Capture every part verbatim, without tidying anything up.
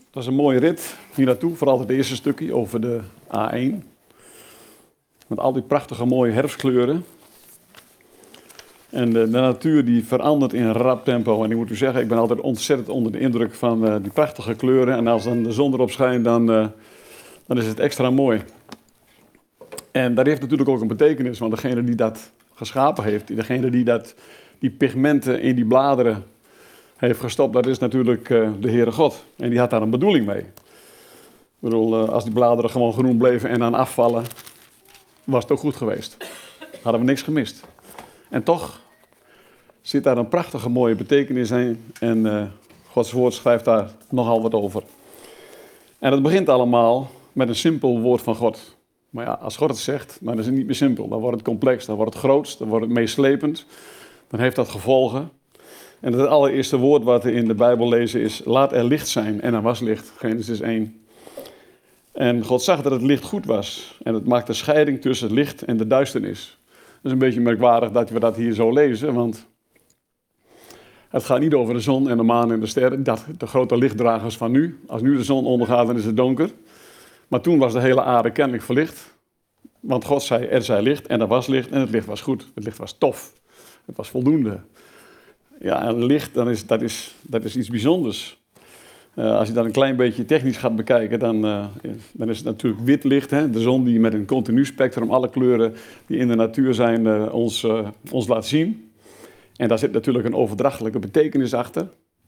Dat is een mooie rit hier naartoe, vooral het eerste stukje over de A één. Met al die prachtige mooie herfstkleuren. En de, de natuur die verandert in een rap tempo. En ik moet u zeggen, ik ben altijd ontzettend onder de indruk van uh, die prachtige kleuren. En als dan de zon erop schijnt, dan, uh, dan is het extra mooi. En dat heeft natuurlijk ook een betekenis, want degene die dat geschapen heeft, degene die dat, die pigmenten in die bladeren heeft gestopt, dat is natuurlijk uh, de Heere God. En die had daar een bedoeling mee. Ik bedoel, uh, als die bladeren gewoon groen bleven en dan afvallen, was het ook goed geweest. Hadden we niks gemist. En toch zit daar een prachtige mooie betekenis in. En uh, Gods woord schrijft daar nogal wat over. En het begint allemaal met een simpel woord van God. Maar ja, als God het zegt, dan is het niet meer simpel. Dan wordt het complex, dan wordt het groots, dan wordt het meeslepend. Dan heeft dat gevolgen. En het allereerste woord wat we in de Bijbel lezen is: laat er licht zijn. En er was licht, Genesis één. En God zag dat het licht goed was. En het maakte scheiding tussen het licht en de duisternis. Het is een beetje merkwaardig dat we dat hier zo lezen, want het gaat niet over de zon en de maan en de sterren, dat, de grote lichtdragers van nu. Als nu de zon ondergaat, dan is het donker. Maar toen was de hele aarde kennelijk verlicht. Want God zei, er zij licht en er was licht en het licht was goed. Het licht was tof. Het was voldoende. Ja, en licht, dan is, dat, is, dat is iets bijzonders. Uh, als je dat een klein beetje technisch gaat bekijken, dan, uh, dan is het natuurlijk wit licht. Hè? De zon die met een continu spectrum alle kleuren die in de natuur zijn uh, ons, uh, ons laat zien. En daar zit natuurlijk een overdrachtelijke betekenis achter.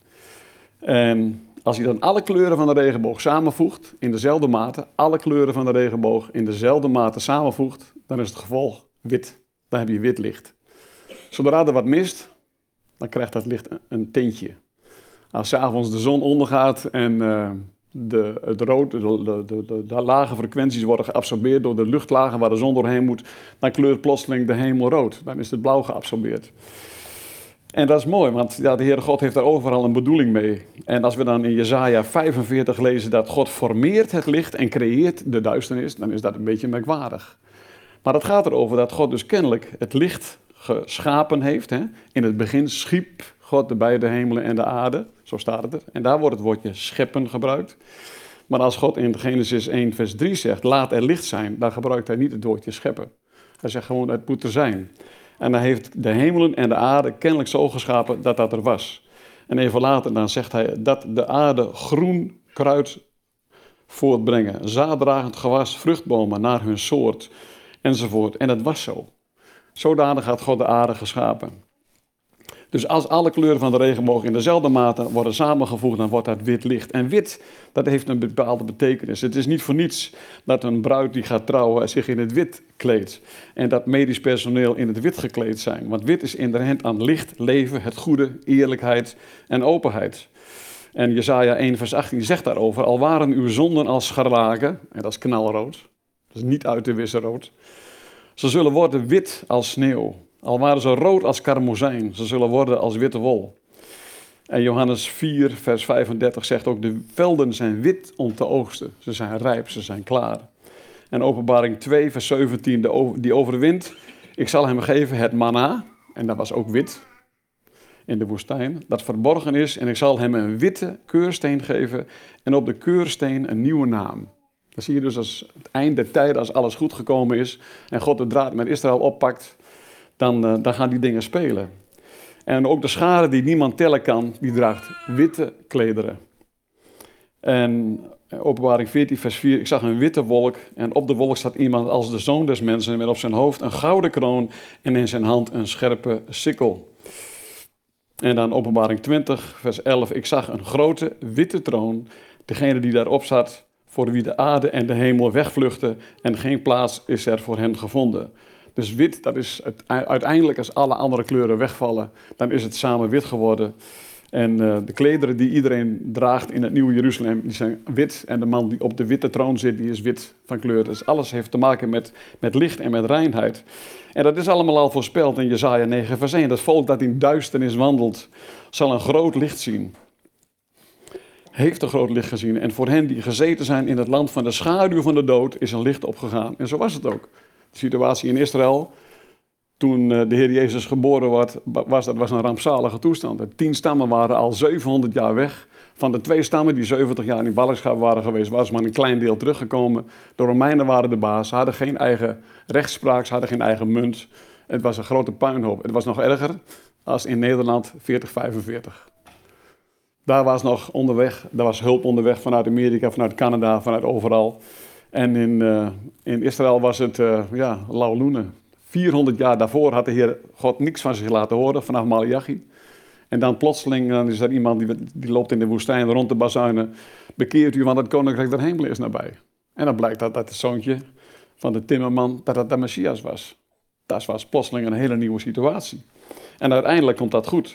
En als je dan alle kleuren van de regenboog samenvoegt in dezelfde mate, alle kleuren van de regenboog in dezelfde mate samenvoegt, dan is het gevolg wit. Dan heb je wit licht. Zodra er wat mist, dan krijgt dat licht een tintje. Als 's avonds de zon ondergaat en uh, de, het rood, de, de, de, de lage frequenties worden geabsorbeerd door de luchtlagen waar de zon doorheen moet, dan kleurt plotseling de hemel rood. Dan is het blauw geabsorbeerd. En dat is mooi, want ja, de Heere God heeft daar overal een bedoeling mee. En als we dan in Jesaja vijfenveertig lezen dat God formeert het licht en creëert de duisternis, dan is dat een beetje merkwaardig. Maar het gaat erover dat God dus kennelijk het licht geschapen heeft. Hè? In het begin schiep God de beide hemelen en de aarde, zo staat het er. En daar wordt het woordje scheppen gebruikt. Maar als God in Genesis één vers drie zegt, laat er licht zijn, dan gebruikt hij niet het woordje scheppen. Hij zegt gewoon, het moet er zijn. En hij heeft de hemelen en de aarde kennelijk zo geschapen dat dat er was. En even later dan zegt hij dat de aarde groen kruid voortbrengen, zaaddragend gewas, vruchtbomen naar hun soort, enzovoort. En dat was zo. Zodanig had God de aarde geschapen. Dus als alle kleuren van de regenboog in dezelfde mate worden samengevoegd, dan wordt dat wit licht. En wit, dat heeft een bepaalde betekenis. Het is niet voor niets dat een bruid die gaat trouwen zich in het wit kleedt. En dat medisch personeel in het wit gekleed zijn. Want wit is inherent aan licht, leven, het goede, eerlijkheid en openheid. En Jesaja één vers achttien zegt daarover, al waren uw zonden als scharlaken, en dat is knalrood, dat is niet uit te wissen rood, ze zullen worden wit als sneeuw. Al waren ze rood als karmozijn, ze zullen worden als witte wol. En Johannes vier, vers vijfendertig zegt ook, de velden zijn wit om te oogsten. Ze zijn rijp, ze zijn klaar. En Openbaring twee, vers zeventien, de, die overwint, ik zal hem geven het manna, en dat was ook wit in de woestijn, dat verborgen is. En ik zal hem een witte keursteen geven en op de keursteen een nieuwe naam. Dan zie je dus als het eind der tijden, als alles goed gekomen is en God de draad met Israël oppakt, Dan, uh, dan gaan die dingen spelen. En ook de schare die niemand tellen kan, die draagt witte klederen. En Openbaring veertien vers vier, ik zag een witte wolk en op de wolk staat iemand als de zoon des mensen met op zijn hoofd een gouden kroon en in zijn hand een scherpe sikkel. En dan Openbaring twintig vers elf, ik zag een grote witte troon, degene die daarop zat, voor wie de aarde en de hemel wegvluchten en geen plaats is er voor hen gevonden. Dus wit, dat is het, uiteindelijk als alle andere kleuren wegvallen, dan is het samen wit geworden. En uh, de klederen die iedereen draagt in het Nieuwe Jeruzalem, die zijn wit. En de man die op de witte troon zit, die is wit van kleur. Dus alles heeft te maken met, met licht en met reinheid. En dat is allemaal al voorspeld in Jesaja negen vers één. Dat volk dat in duisternis wandelt, zal een groot licht zien. Heeft een groot licht gezien. En voor hen die gezeten zijn in het land van de schaduw van de dood, is een licht opgegaan. En zo was het ook. De situatie in Israël, toen uh, de Heer Jezus geboren werd, was dat was een rampzalige toestand. De tien stammen waren al zevenhonderd jaar weg. Van de twee stammen die zeventig jaar in ballingschap waren geweest, was maar een klein deel teruggekomen. De Romeinen waren de baas, ze hadden geen eigen rechtspraak, ze hadden geen eigen munt. Het was een grote puinhoop. Het was nog erger als in Nederland veertig vijfenveertig. Daar was nog onderweg, daar was hulp onderweg vanuit Amerika, vanuit Canada, vanuit overal. En in, uh, in Israël was het, uh, ja, lauwloenen. vierhonderd jaar daarvoor had de Heer God niks van zich laten horen, vanaf Malachi. En dan plotseling dan is er iemand die, die loopt in de woestijn rond te bazuinen. Bekeert u, want het koninkrijk der hemelen is nabij. En dan blijkt dat dat het zoontje van de timmerman, dat dat de Messias was. Dat was plotseling een hele nieuwe situatie. En uiteindelijk komt dat goed.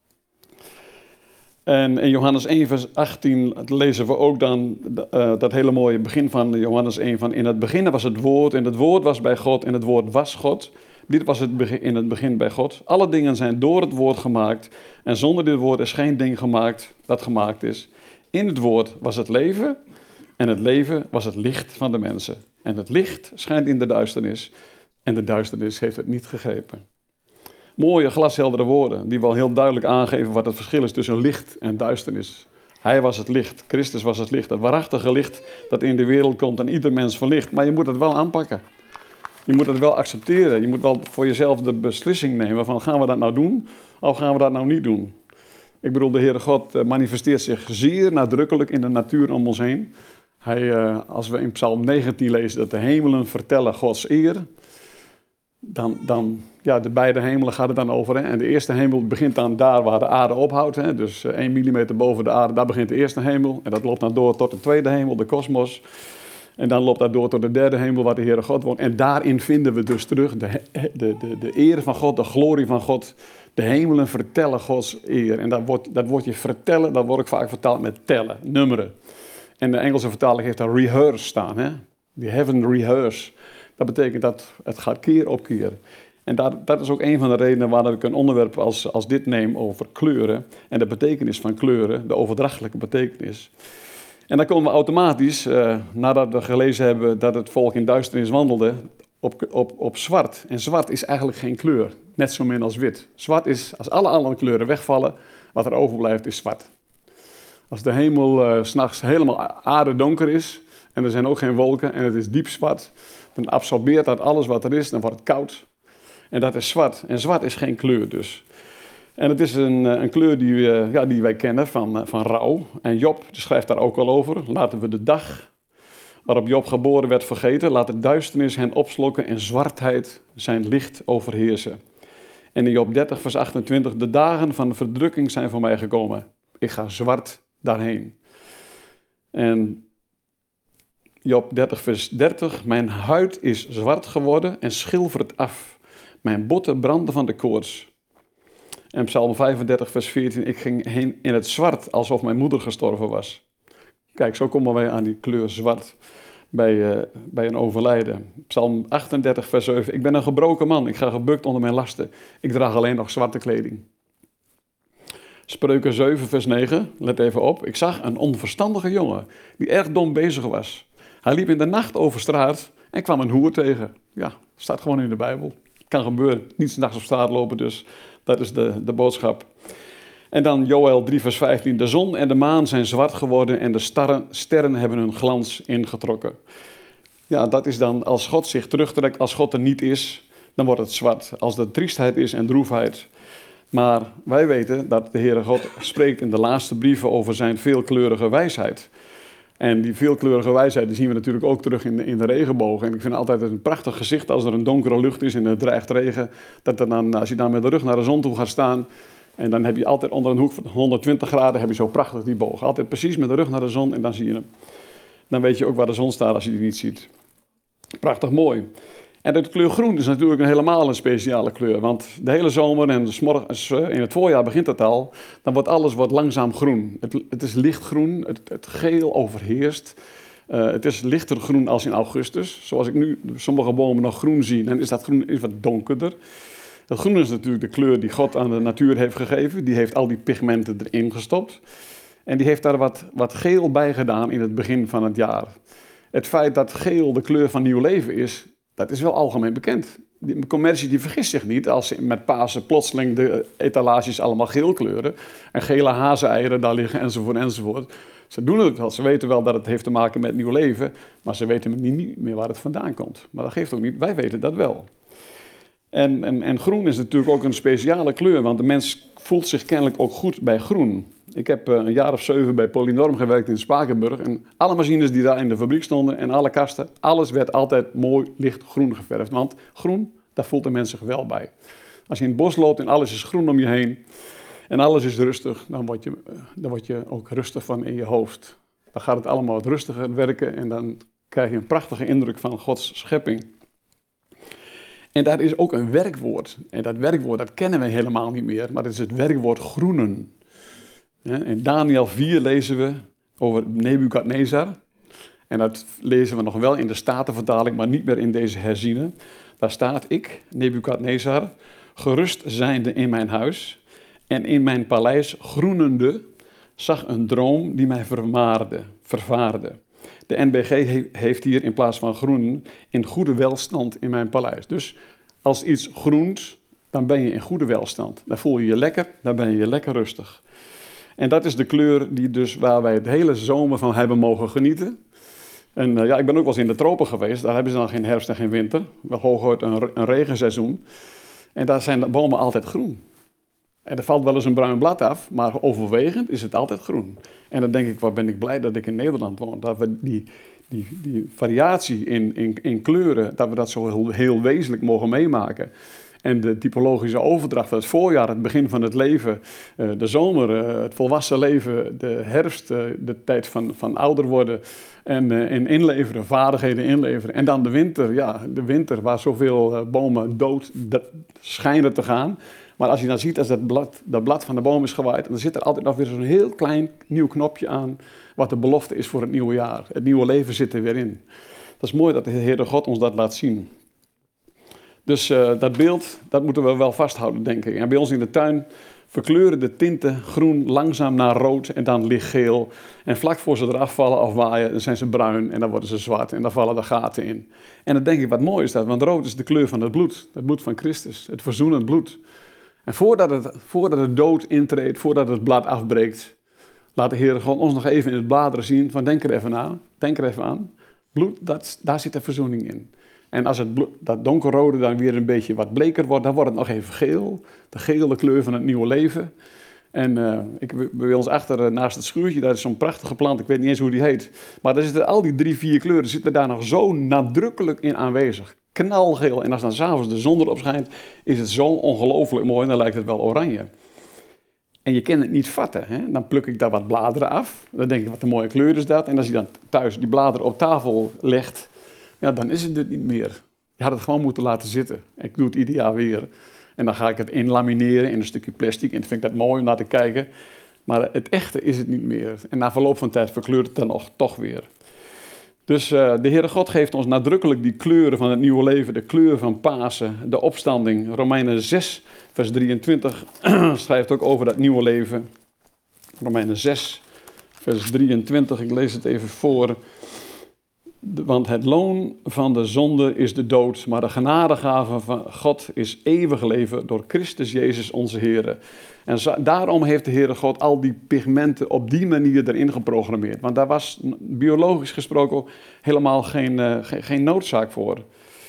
En in Johannes één vers achttien lezen we ook dan uh, dat hele mooie begin van Johannes één. Van in het begin was het woord en het woord was bij God en het woord was God. Dit was het begin, in het begin bij God. Alle dingen zijn door het woord gemaakt. En zonder dit woord is geen ding gemaakt dat gemaakt is. In het woord was het leven. En het leven was het licht van de mensen. En het licht schijnt in de duisternis. En de duisternis heeft het niet gegrepen. Mooie glasheldere woorden die wel heel duidelijk aangeven wat het verschil is tussen licht en duisternis. Hij was het licht, Christus was het licht, het waarachtige licht dat in de wereld komt en ieder mens verlicht. Maar je moet het wel aanpakken. Je moet het wel accepteren. Je moet wel voor jezelf de beslissing nemen van gaan we dat nou doen of gaan we dat nou niet doen. Ik bedoel, de Heere God manifesteert zich zeer nadrukkelijk in de natuur om ons heen. Hij, als we in Psalm negentien lezen dat de hemelen vertellen Gods eer, dan, dan ja, de beide hemelen gaat het dan over. Hè? En de eerste hemel begint dan daar waar de aarde ophoudt. Hè? Dus één millimeter boven de aarde, daar begint de eerste hemel. En dat loopt dan door tot de tweede hemel, de kosmos. En dan loopt dat door tot de derde hemel waar de Heere God woont. En daarin vinden we dus terug de, de, de, de eer van God, de glorie van God. De hemelen vertellen Gods eer. En dat, wordt, dat woordje vertellen, dat wordt ook vaak vertaald met tellen, nummeren. En de Engelse vertaling heeft daar rehearse staan. Hè? Die heaven rehearse. Dat betekent dat het gaat keer op keer. En dat, dat is ook een van de redenen waarom ik een onderwerp als, als dit neem over kleuren. En de betekenis van kleuren, de overdrachtelijke betekenis. En dan komen we automatisch, uh, nadat we gelezen hebben dat het volk in duisternis wandelde, op, op, op zwart. En zwart is eigenlijk geen kleur, net zo min als wit. Zwart is, als alle andere kleuren wegvallen, wat er overblijft is zwart. Als de hemel uh, 's nachts helemaal aardedonker is, en er zijn ook geen wolken, en het is diep zwart, dan absorbeert dat alles wat er is, dan wordt het koud. En dat is zwart. En zwart is geen kleur dus. En het is een, een kleur die, uh, ja, die wij kennen van, uh, van rouw. En Job schrijft daar ook al over. Laten we de dag waarop Job geboren werd vergeten. Laat de duisternis hen opslokken en zwartheid zijn licht overheersen. En in Job dertig vers achtentwintig. De dagen van de verdrukking zijn voor mij gekomen. Ik ga zwart daarheen. En Job dertig vers dertig. Mijn huid is zwart geworden en schilfert af. Mijn botten branden van de koorts. En Psalm vijfendertig vers veertien. Ik ging heen in het zwart alsof mijn moeder gestorven was. Kijk, zo komen wij aan die kleur zwart bij, uh, bij een overlijden. Psalm achtendertig vers zeven. Ik ben een gebroken man. Ik ga gebukt onder mijn lasten. Ik draag alleen nog zwarte kleding. Spreuken zeven vers negen. Let even op. Ik zag een onverstandige jongen die erg dom bezig was. Hij liep in de nacht over straat en kwam een hoer tegen. Ja, staat gewoon in de Bijbel. Kan gebeuren. Niet 's nachts op straat lopen, dus dat is de, de boodschap. En dan Joël drie vers vijftien. De zon en de maan zijn zwart geworden en de starren, sterren hebben hun glans ingetrokken. Ja, dat is dan als God zich terugtrekt, als God er niet is, dan wordt het zwart. Als er triestheid is en droefheid. Maar wij weten dat de Heere God spreekt in de laatste brieven over zijn veelkleurige wijsheid. En die veelkleurige wijsheid die zien we natuurlijk ook terug in de, in de regenboog. En ik vind altijd een prachtig gezicht als er een donkere lucht is en het dreigt regen. Dat er dan, als je dan met de rug naar de zon toe gaat staan. En dan heb je altijd onder een hoek van honderdtwintig graden heb je zo prachtig die boog. Altijd precies met de rug naar de zon en dan zie je hem. Dan weet je ook waar de zon staat als je die niet ziet. Prachtig mooi. En de kleur groen is natuurlijk een helemaal een speciale kleur. Want de hele zomer en 's morgens, in het voorjaar begint het al. Dan wordt alles wordt langzaam groen. Het, het is lichtgroen, het, het geel overheerst. Uh, het is lichter groen als in augustus. Zoals ik nu sommige bomen nog groen zie, dan is dat groen is wat donkerder. Het groen is natuurlijk de kleur die God aan de natuur heeft gegeven. Die heeft al die pigmenten erin gestopt. En die heeft daar wat, wat geel bij gedaan in het begin van het jaar. Het feit dat geel de kleur van nieuw leven is, dat is wel algemeen bekend. de commercie die vergist zich niet als ze met Pasen plotseling de etalages allemaal geel kleuren en gele hazeneieren daar liggen enzovoort enzovoort. Ze doen het wel, ze weten wel dat het heeft te maken met nieuw leven, maar ze weten niet meer waar het vandaan komt. Maar dat geeft ook niet, wij weten dat wel. En, en, en groen is natuurlijk ook een speciale kleur, want de mens voelt zich kennelijk ook goed bij groen. Ik heb een jaar of zeven bij Polynorm gewerkt in Spakenburg en alle machines die daar in de fabriek stonden en alle kasten, alles werd altijd mooi lichtgroen geverfd, want groen, daar voelt de mens zich wel bij. Als je in het bos loopt en alles is groen om je heen en alles is rustig, dan word je, dan word je ook rustig van in je hoofd. Dan gaat het allemaal wat rustiger werken en dan krijg je een prachtige indruk van Gods schepping. En daar is ook een werkwoord. En dat werkwoord, dat kennen we helemaal niet meer, maar dat is het werkwoord groenen. In Daniel vier lezen we over Nebukadnezar. En dat lezen we nog wel in de Statenvertaling, maar niet meer in deze herziene. Daar staat: ik, Nebukadnezar, gerust zijnde in mijn huis en in mijn paleis groenende, zag een droom die mij vermaarde, vervaarde. De N B G he- heeft hier in plaats van groenen in goede welstand in mijn paleis. Dus als iets groent, dan ben je in goede welstand. Dan voel je je lekker, dan ben je je lekker rustig. En dat is de kleur die dus, waar wij het hele zomer van hebben mogen genieten. En uh, ja, ik ben ook wel eens in de tropen geweest. Daar hebben ze dan geen herfst en geen winter. Wel hooguit een, een regenseizoen. En daar zijn de bomen altijd groen. En er valt wel eens een bruin blad af, maar overwegend is het altijd groen. En dan denk ik, wat ben ik blij dat ik in Nederland woon. Dat we die, die, die variatie in, in, in kleuren, dat we dat zo heel, heel wezenlijk mogen meemaken. En de typologische overdracht, het voorjaar, het begin van het leven, de zomer, het volwassen leven, de herfst, de tijd van, van ouder worden en, en inleveren, vaardigheden inleveren. En dan de winter, ja, de winter waar zoveel bomen dood schijnen te gaan. Maar als je dan ziet, als dat blad, dat blad van de boom is gewaaid, dan zit er altijd nog weer zo'n heel klein nieuw knopje aan, wat de belofte is voor het nieuwe jaar. Het nieuwe leven zit er weer in. Dat is mooi dat de Heere God ons dat laat zien. Dus uh, dat beeld, dat moeten we wel vasthouden, denk ik. En bij ons in de tuin verkleuren de tinten groen langzaam naar rood en dan lichtgeel. En vlak voor ze eraf vallen of waaien, dan zijn ze bruin en dan worden ze zwart en dan vallen er gaten in. En dan denk ik, wat mooi is dat, want rood is de kleur van het bloed. Het bloed van Christus, het verzoenend bloed. En voordat het, voordat het dood intreedt, voordat het blad afbreekt, laat de Heer gewoon ons nog even in het bladeren zien van denk er even aan, denk er even aan. Bloed, dat, daar zit de verzoening in. En als het bloed, dat donkerrode dan weer een beetje wat bleker wordt, dan wordt het nog even geel. De gele kleur van het nieuwe leven. En uh, ik, bij ons achter uh, naast het schuurtje, daar is zo'n prachtige plant, ik weet niet eens hoe die heet. Maar daar zitten al die drie, vier kleuren zitten daar nog zo nadrukkelijk in aanwezig. Knalgeel. En als dan s'avonds de zon erop schijnt, is het zo ongelooflijk mooi en dan lijkt het wel oranje. En je kan het niet vatten. Hè? Dan pluk ik daar wat bladeren af. Dan denk ik, wat een mooie kleur is dat. En als je dan thuis die bladeren op tafel legt, ja, dan is het het niet meer. Je had het gewoon moeten laten zitten. Ik doe het ieder jaar weer. En dan ga ik het inlamineren in een stukje plastic. En dan vind ik dat mooi om naar te kijken. Maar het echte is het niet meer. En na verloop van tijd verkleurt het dan nog, toch weer. Dus uh, de Heere God geeft ons nadrukkelijk die kleuren van het nieuwe leven. De kleur van Pasen, de opstanding. Romeinen zes, vers drieëntwintig schrijft ook over dat nieuwe leven. Romeinen zes, vers drieëntwintig. Ik lees het even voor. Want het loon van de zonde is de dood, maar de genadegave van God is eeuwig leven door Christus Jezus onze Heer. En zo, daarom heeft de Heere God al die pigmenten op die manier erin geprogrammeerd. Want daar was biologisch gesproken helemaal geen, uh, geen, geen noodzaak voor.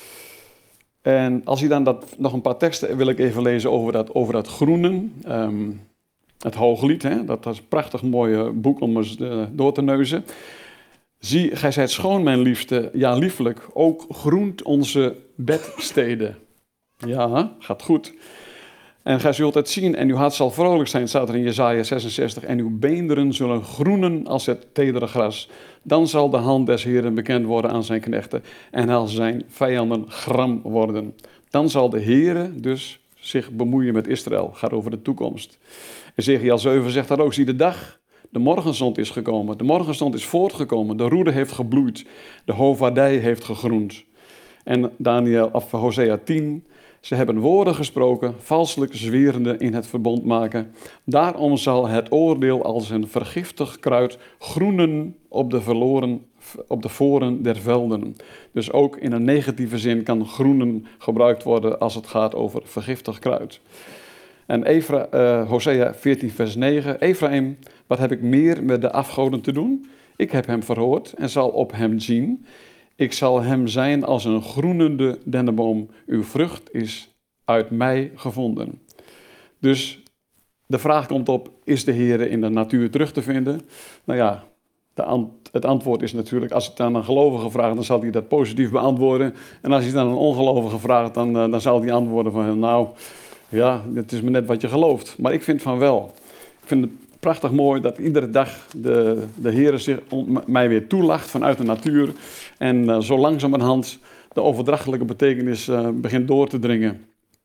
En als je dan dat, nog een paar teksten wil ik even lezen over dat, over dat groenen. Um, het Hooglied, hè? Dat is een prachtig mooi boek om eens uh, door te neuzen. Zie, gij zijt schoon, mijn liefste, ja lieflijk, ook groent onze bedsteden. Ja, gaat goed. En gij zult het zien en uw hart zal vrolijk zijn, staat er in Jesaja zesenzestig. En uw beenderen zullen groenen als het tedere gras. Dan zal de hand des Heeren bekend worden aan zijn knechten en al zijn vijanden gram worden. Dan zal de Heere dus zich bemoeien met Israël. Gaat over de toekomst. Ezekiel zeven zegt dat ook, zie de dag. De morgenzon is gekomen, de morgenzon is voortgekomen, de roede heeft gebloeid, de hovadij heeft gegroend. En Daniel, of Hosea tien Ze hebben woorden gesproken, valselijk zwerende in het verbond maken. Daarom zal het oordeel als een vergiftig kruid groenen op de verloren, op de voren der velden. Dus ook in een negatieve zin kan groenen gebruikt worden als het gaat over vergiftig kruid. En Efra, uh, Hosea veertien vers negen. Ephraim, wat heb ik meer met de afgoden te doen? Ik heb hem verhoord en zal op hem zien. Ik zal hem zijn als een groenende dennenboom. Uw vrucht is uit mij gevonden. Dus de vraag komt op, is de Heer in de natuur terug te vinden? Nou ja, de ant- het antwoord is natuurlijk, als het aan een gelovige vraagt, dan zal hij dat positief beantwoorden. En als hij het aan een ongelovige vraagt, dan, uh, dan zal hij antwoorden van, nou, ja, het is maar net wat je gelooft. Maar ik vind van wel. Ik vind het prachtig mooi dat iedere dag de, de Heer zich on, mij weer toelacht vanuit de natuur. En uh, zo langzamerhand de overdrachtelijke betekenis uh, begint door te dringen.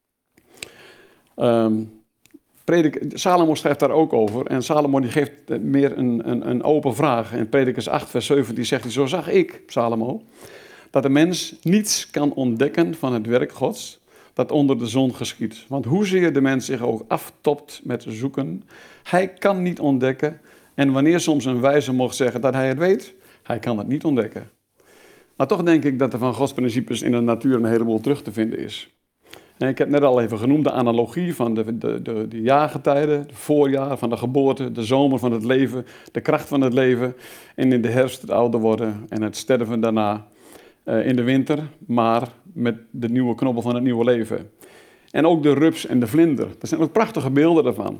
Um, Predik, Salomo schrijft daar ook over. En Salomo die geeft meer een, een, een open vraag. In Predikers acht vers zeventien zegt hij, zo zag ik, Salomo, dat de mens niets kan ontdekken van het werk Gods dat onder de zon geschiet. Want hoezeer de mens zich ook aftopt met zoeken, hij kan niet ontdekken. En wanneer soms een wijze mocht zeggen dat hij het weet, hij kan het niet ontdekken. Maar toch denk ik dat er van Gods principes in de natuur een heleboel terug te vinden is. En ik heb net al even genoemd de analogie van de, de, de, de jaargetijden, het voorjaar van de geboorte, de zomer van het leven, de kracht van het leven en in de herfst het ouder worden en het sterven daarna uh, in de winter, maar met de nieuwe knobbel van het nieuwe leven. En ook de rups en de vlinder, dat zijn ook prachtige beelden daarvan.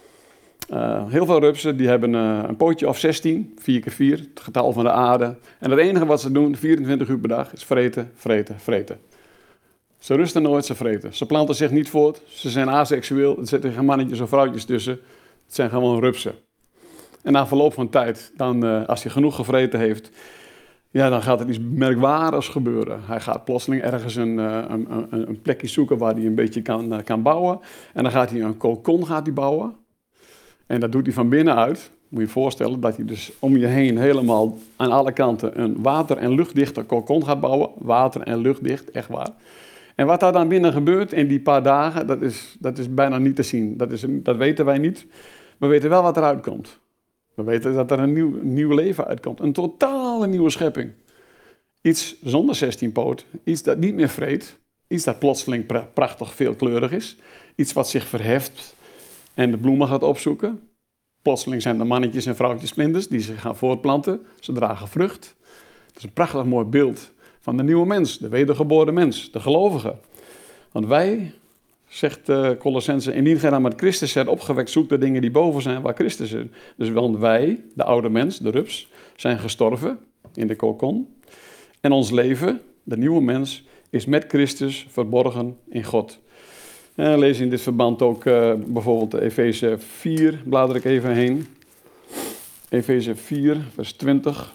Uh, heel veel rupsen die hebben uh, een pootje of zestien, vier keer vier, het getal van de aarde. En het enige wat ze doen, vierentwintig uur per dag, is vreten, vreten, vreten. Ze rusten nooit, ze vreten. Ze planten zich niet voort, ze zijn aseksueel, er zitten geen mannetjes of vrouwtjes tussen. Het zijn gewoon rupsen. En na verloop van tijd, dan, uh, als hij genoeg gevreten heeft, ja, dan gaat er iets merkwaardigs gebeuren. Hij gaat plotseling ergens een, uh, een, een, een plekje zoeken waar hij een beetje kan, uh, kan bouwen. En dan gaat hij een kokon gaat hij bouwen. En dat doet hij van binnenuit. Moet je je voorstellen dat hij dus om je heen helemaal aan alle kanten een water- en luchtdichte kokon gaat bouwen. Water- en luchtdicht, echt waar. En wat daar dan binnen gebeurt in die paar dagen, dat is, dat is bijna niet te zien. Dat, is, dat weten wij niet. We weten wel wat eruit komt. We weten dat er een nieuw, nieuw leven uitkomt. Een totale nieuwe schepping. Iets zonder zestien poot. Iets dat niet meer vreet. Iets dat plotseling pra- prachtig veelkleurig is. Iets wat zich verheft en de bloemen gaat opzoeken. Plotseling zijn er mannetjes en vrouwtjes vlinders die zich gaan voortplanten. Ze dragen vrucht. Het is een prachtig mooi beeld van de nieuwe mens, de wedergeboren mens, de gelovige. Want wij, zegt uh, Colossenzen, indien gij dan met Christus zijt opgewekt, zoekt de dingen die boven zijn waar Christus is. Dus want wij, de oude mens, de rups, zijn gestorven in de kokon. En ons leven, de nieuwe mens, is met Christus verborgen in God. En lees in dit verband ook uh, bijvoorbeeld Efeze vier, blader ik even heen. Efeze vier, vers twintig.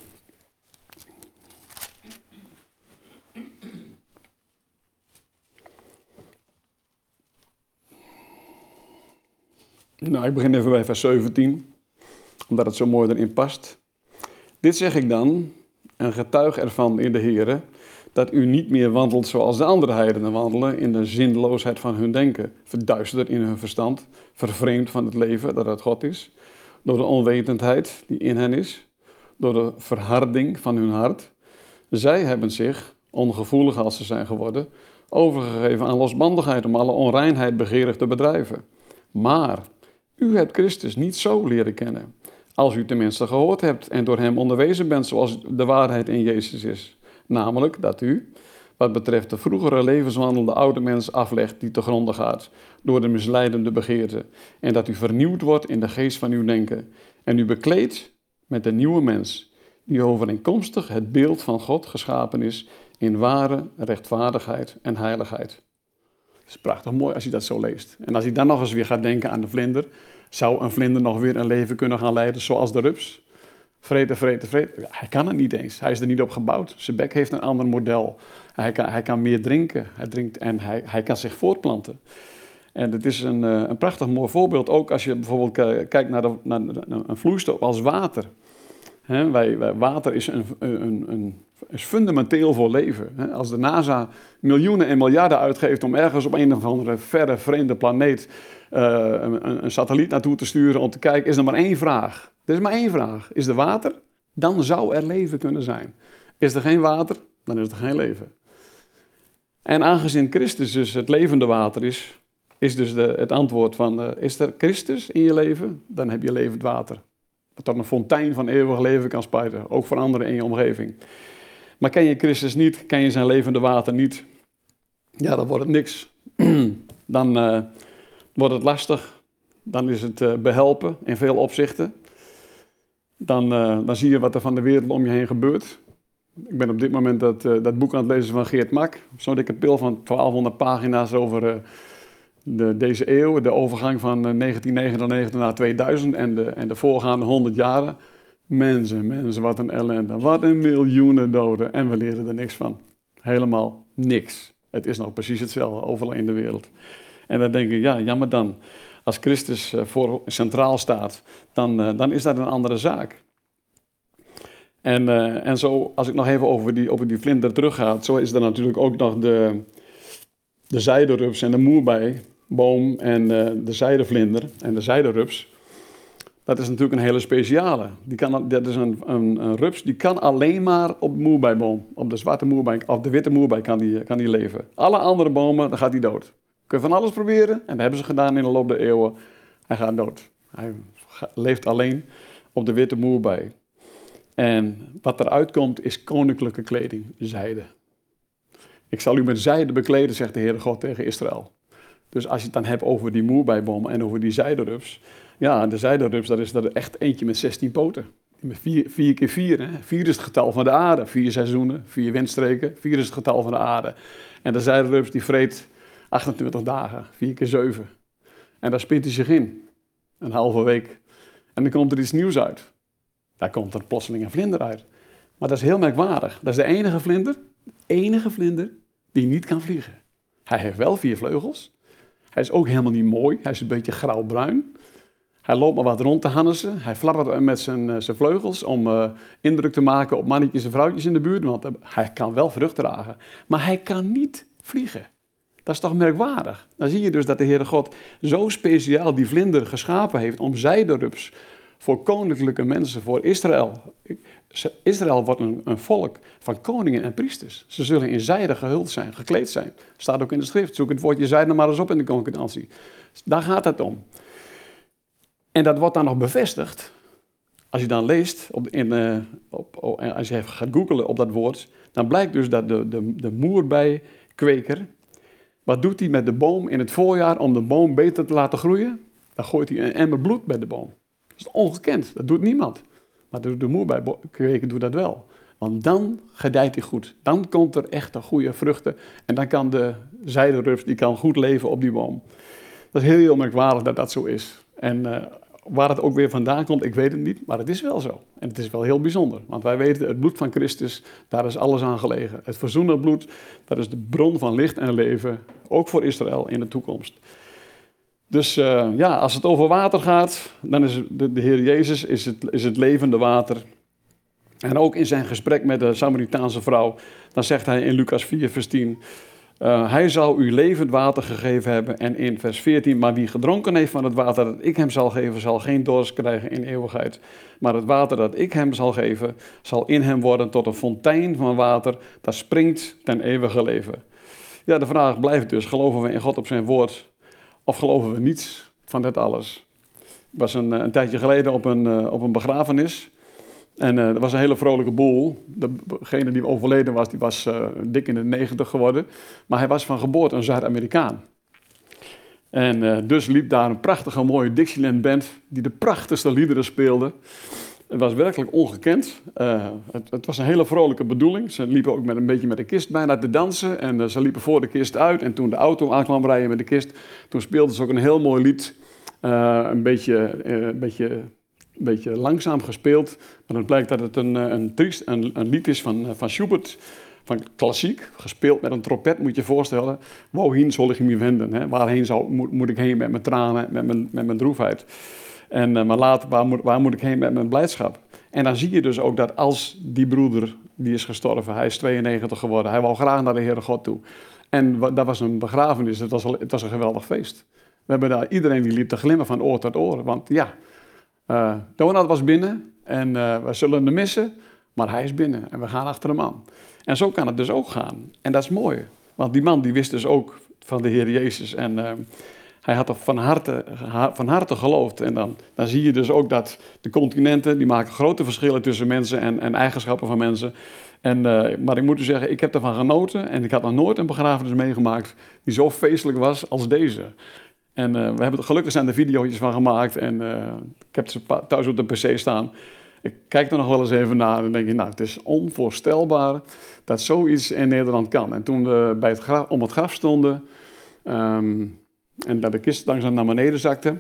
Nou, ik begin even bij vers zeventien, omdat het zo mooi erin past. Dit zeg ik dan, en getuig ervan in de Here, dat u niet meer wandelt zoals de andere heidenen wandelen, in de zinloosheid van hun denken, verduisterd in hun verstand, vervreemd van het leven dat uit God is, door de onwetendheid die in hen is, door de verharding van hun hart. Zij hebben zich, ongevoelig als ze zijn geworden, overgegeven aan losbandigheid om alle onreinheid begeerig te bedrijven. Maar u hebt Christus niet zo leren kennen, als u tenminste gehoord hebt en door hem onderwezen bent zoals de waarheid in Jezus is. Namelijk dat u, wat betreft de vroegere levenswandel, de oude mens aflegt die te gronde gaat door de misleidende begeerte. En dat u vernieuwd wordt in de geest van uw denken. En u bekleedt met de nieuwe mens, die overeenkomstig het beeld van God geschapen is in ware rechtvaardigheid en heiligheid. Het is prachtig mooi als je dat zo leest. En als je dan nog eens weer gaat denken aan de vlinder, zou een vlinder nog weer een leven kunnen gaan leiden zoals de rups? Vreten, vreten, vreten. Hij kan het niet eens. Hij is er niet op gebouwd. Zijn bek heeft een ander model. Hij kan, hij kan meer drinken. Hij drinkt en hij, hij kan zich voortplanten. En het is een, een prachtig mooi voorbeeld. Ook als je bijvoorbeeld kijkt naar, de, naar een vloeistof als water. He, wij, wij, water is een, een, een, is fundamenteel voor leven. Als de NASA miljoenen en miljarden uitgeeft om ergens op een of andere verre, vreemde planeet uh, een, een satelliet naartoe te sturen om te kijken, is er maar één vraag. Er is maar één vraag. Is er water? Dan zou er leven kunnen zijn. Is er geen water? Dan is er geen leven. En aangezien Christus dus het levende water is, is dus de, het antwoord van, uh, is er Christus in je leven? Dan heb je levend water. Dat tot een fontein van eeuwig leven kan spuiten, ook voor anderen in je omgeving. Maar ken je Christus niet, ken je zijn levende water niet, ja, dan wordt het niks. Dan uh, wordt het lastig, dan is het uh, behelpen in veel opzichten. Dan, uh, dan zie je wat er van de wereld om je heen gebeurt. Ik ben op dit moment dat, uh, dat boek aan het lezen van Geert Mak. Zo'n dikke pil van twaalfhonderd pagina's over uh, de, deze eeuw. De overgang van uh, negentien negenennegentig naar tweeduizend en de, en de voorgaande honderd jaren. Mensen, mensen, wat een ellende. Wat een miljoenen doden. En we leren er niks van. Helemaal niks. Het is nog precies hetzelfde overal in de wereld. En dan denk ik, ja, jammer dan. Als Christus uh, voor centraal staat, dan, uh, dan is dat een andere zaak. En, uh, en zo, als ik nog even over die, over die vlinder terugga, zo is er natuurlijk ook nog de, de zijderups en de moerbeiboom en uh, de zijdevlinder en de zijderups. Dat is natuurlijk een hele speciale. Die kan, dat is een, een, een rups die kan alleen maar op de moerbeiboom, op de zwarte moerbei, of de witte moerbei kan die, kan die leven. Alle andere bomen, dan gaat die dood. Kun je van alles proberen en dat hebben ze gedaan in de loop der eeuwen. Hij gaat dood. Hij leeft alleen op de witte moerbei. En wat eruit komt is koninklijke kleding, zijde. Ik zal u met zijde bekleden, zegt de Heere God tegen Israël. Dus als je het dan hebt over die moerbeibomen en over die zijderups. Ja, de zijderups, dat is er echt eentje met zestien poten. Met vier, vier keer vier. Hè? Vier is het getal van de aarde. Vier seizoenen, vier windstreken. Vier is het getal van de aarde. En de zijderups die vreet achtentwintig dagen. Vier keer zeven. En daar spint hij zich in. Een halve week. En dan komt er iets nieuws uit. Daar komt er plotseling een vlinder uit. Maar dat is heel merkwaardig. Dat is de enige vlinder, de enige vlinder die niet kan vliegen. Hij heeft wel vier vleugels. Hij is ook helemaal niet mooi. Hij is een beetje grauwbruin. Hij loopt maar wat rond te hannessen. Hij flappert met zijn, zijn vleugels om uh, indruk te maken op mannetjes en vrouwtjes in de buurt. Want uh, hij kan wel vrucht dragen. Maar hij kan niet vliegen. Dat is toch merkwaardig. Dan zie je dus dat de Heere God zo speciaal die vlinder geschapen heeft om zijderups voor koninklijke mensen, voor Israël. Israël wordt een, een volk van koningen en priesters. Ze zullen in zijde gehuld zijn, gekleed zijn. Staat ook in de schrift. Zoek het woordje zijde maar eens op in de concordantie. Daar gaat het om. En dat wordt dan nog bevestigd. Als je dan leest, op, in, uh, op, als je gaat googlen op dat woord, dan blijkt dus dat de, de, de moerbijkweker, wat doet hij met de boom in het voorjaar om de boom beter te laten groeien? Dan gooit hij een emmer bloed bij de boom. Dat is ongekend, dat doet niemand. Maar de, de moerbijkweker doet dat wel. Want dan gedijt hij goed. Dan komt er echt een goede vruchten. En dan kan de zijderups, die kan goed leven op die boom. Dat is heel, heel merkwaardig dat dat zo is. En uh, waar het ook weer vandaan komt, ik weet het niet, maar het is wel zo. En het is wel heel bijzonder. Want wij weten, het bloed van Christus, daar is alles aan gelegen. Het verzoenende bloed, dat is de bron van licht en leven, ook voor Israël in de toekomst. Dus uh, ja, als het over water gaat, dan is de, de Heer Jezus is het, is het levende water. En ook in zijn gesprek met de Samaritaanse vrouw, dan zegt hij in Lucas vier vers tien... Uh, hij zal u levend water gegeven hebben. En in vers veertien, maar wie gedronken heeft van het water dat ik hem zal geven, zal geen dorst krijgen in eeuwigheid. Maar het water dat ik hem zal geven, zal in hem worden tot een fontein van water, dat springt ten eeuwige leven. Ja, de vraag blijft dus, geloven we in God op zijn woord, of geloven we niets van dit alles? Ik was een, een tijdje geleden op een, uh, op een begrafenis. En uh, dat was een hele vrolijke boel. Degene die overleden was, die was uh, dik in de negentig geworden. Maar hij was van geboorte een Zuid-Amerikaan. En uh, dus liep daar een prachtige mooie Dixieland band die de prachtigste liederen speelde. Het was werkelijk ongekend. Uh, het, het was een hele vrolijke bedoeling. Ze liepen ook met een beetje met de kist bijna te dansen. En uh, ze liepen voor de kist uit. En toen de auto aankwam rijden met de kist, toen speelden ze ook een heel mooi lied. Uh, een beetje... Uh, een beetje Een beetje langzaam gespeeld, maar dan blijkt dat het een, een, triest, een, een lied is van, van Schubert, van klassiek, gespeeld met een trompet, moet je je voorstellen. Wohin zal ik me wenden? Hè? Waarheen zou, moet, moet ik heen met mijn tranen, met mijn, met mijn droefheid? En, uh, maar later, waar moet, waar moet ik heen met mijn blijdschap? En dan zie je dus ook dat als die broeder die is gestorven. Hij is tweeënnegentig geworden. Hij wou graag naar de Heere God toe. En wa- dat was een begrafenis. Het was, al- het was een geweldig feest. We hebben daar, iedereen die liep te glimmen van oor tot oor. Want ja, uh, Donald was binnen en uh, we zullen hem missen, maar hij is binnen en we gaan achter hem aan. En zo kan het dus ook gaan. En dat is mooi. Want die man die wist dus ook van de Heer Jezus. En uh, hij had er van harte, van harte geloofd. En dan, dan zie je dus ook dat de continenten, die maken grote verschillen tussen mensen en, en eigenschappen van mensen. En, uh, maar ik moet u zeggen, ik heb ervan genoten. En ik had nog nooit een begrafenis meegemaakt die zo feestelijk was als deze. En uh, we hebben er gelukkig zijn er video's van gemaakt. En uh, ik heb ze thuis op de pc staan. Ik kijk er nog wel eens even naar en denk je, nou, het is onvoorstelbaar dat zoiets in Nederland kan. En toen we bij het graf, om het graf stonden um, en dat de kist langzaam naar beneden zakte,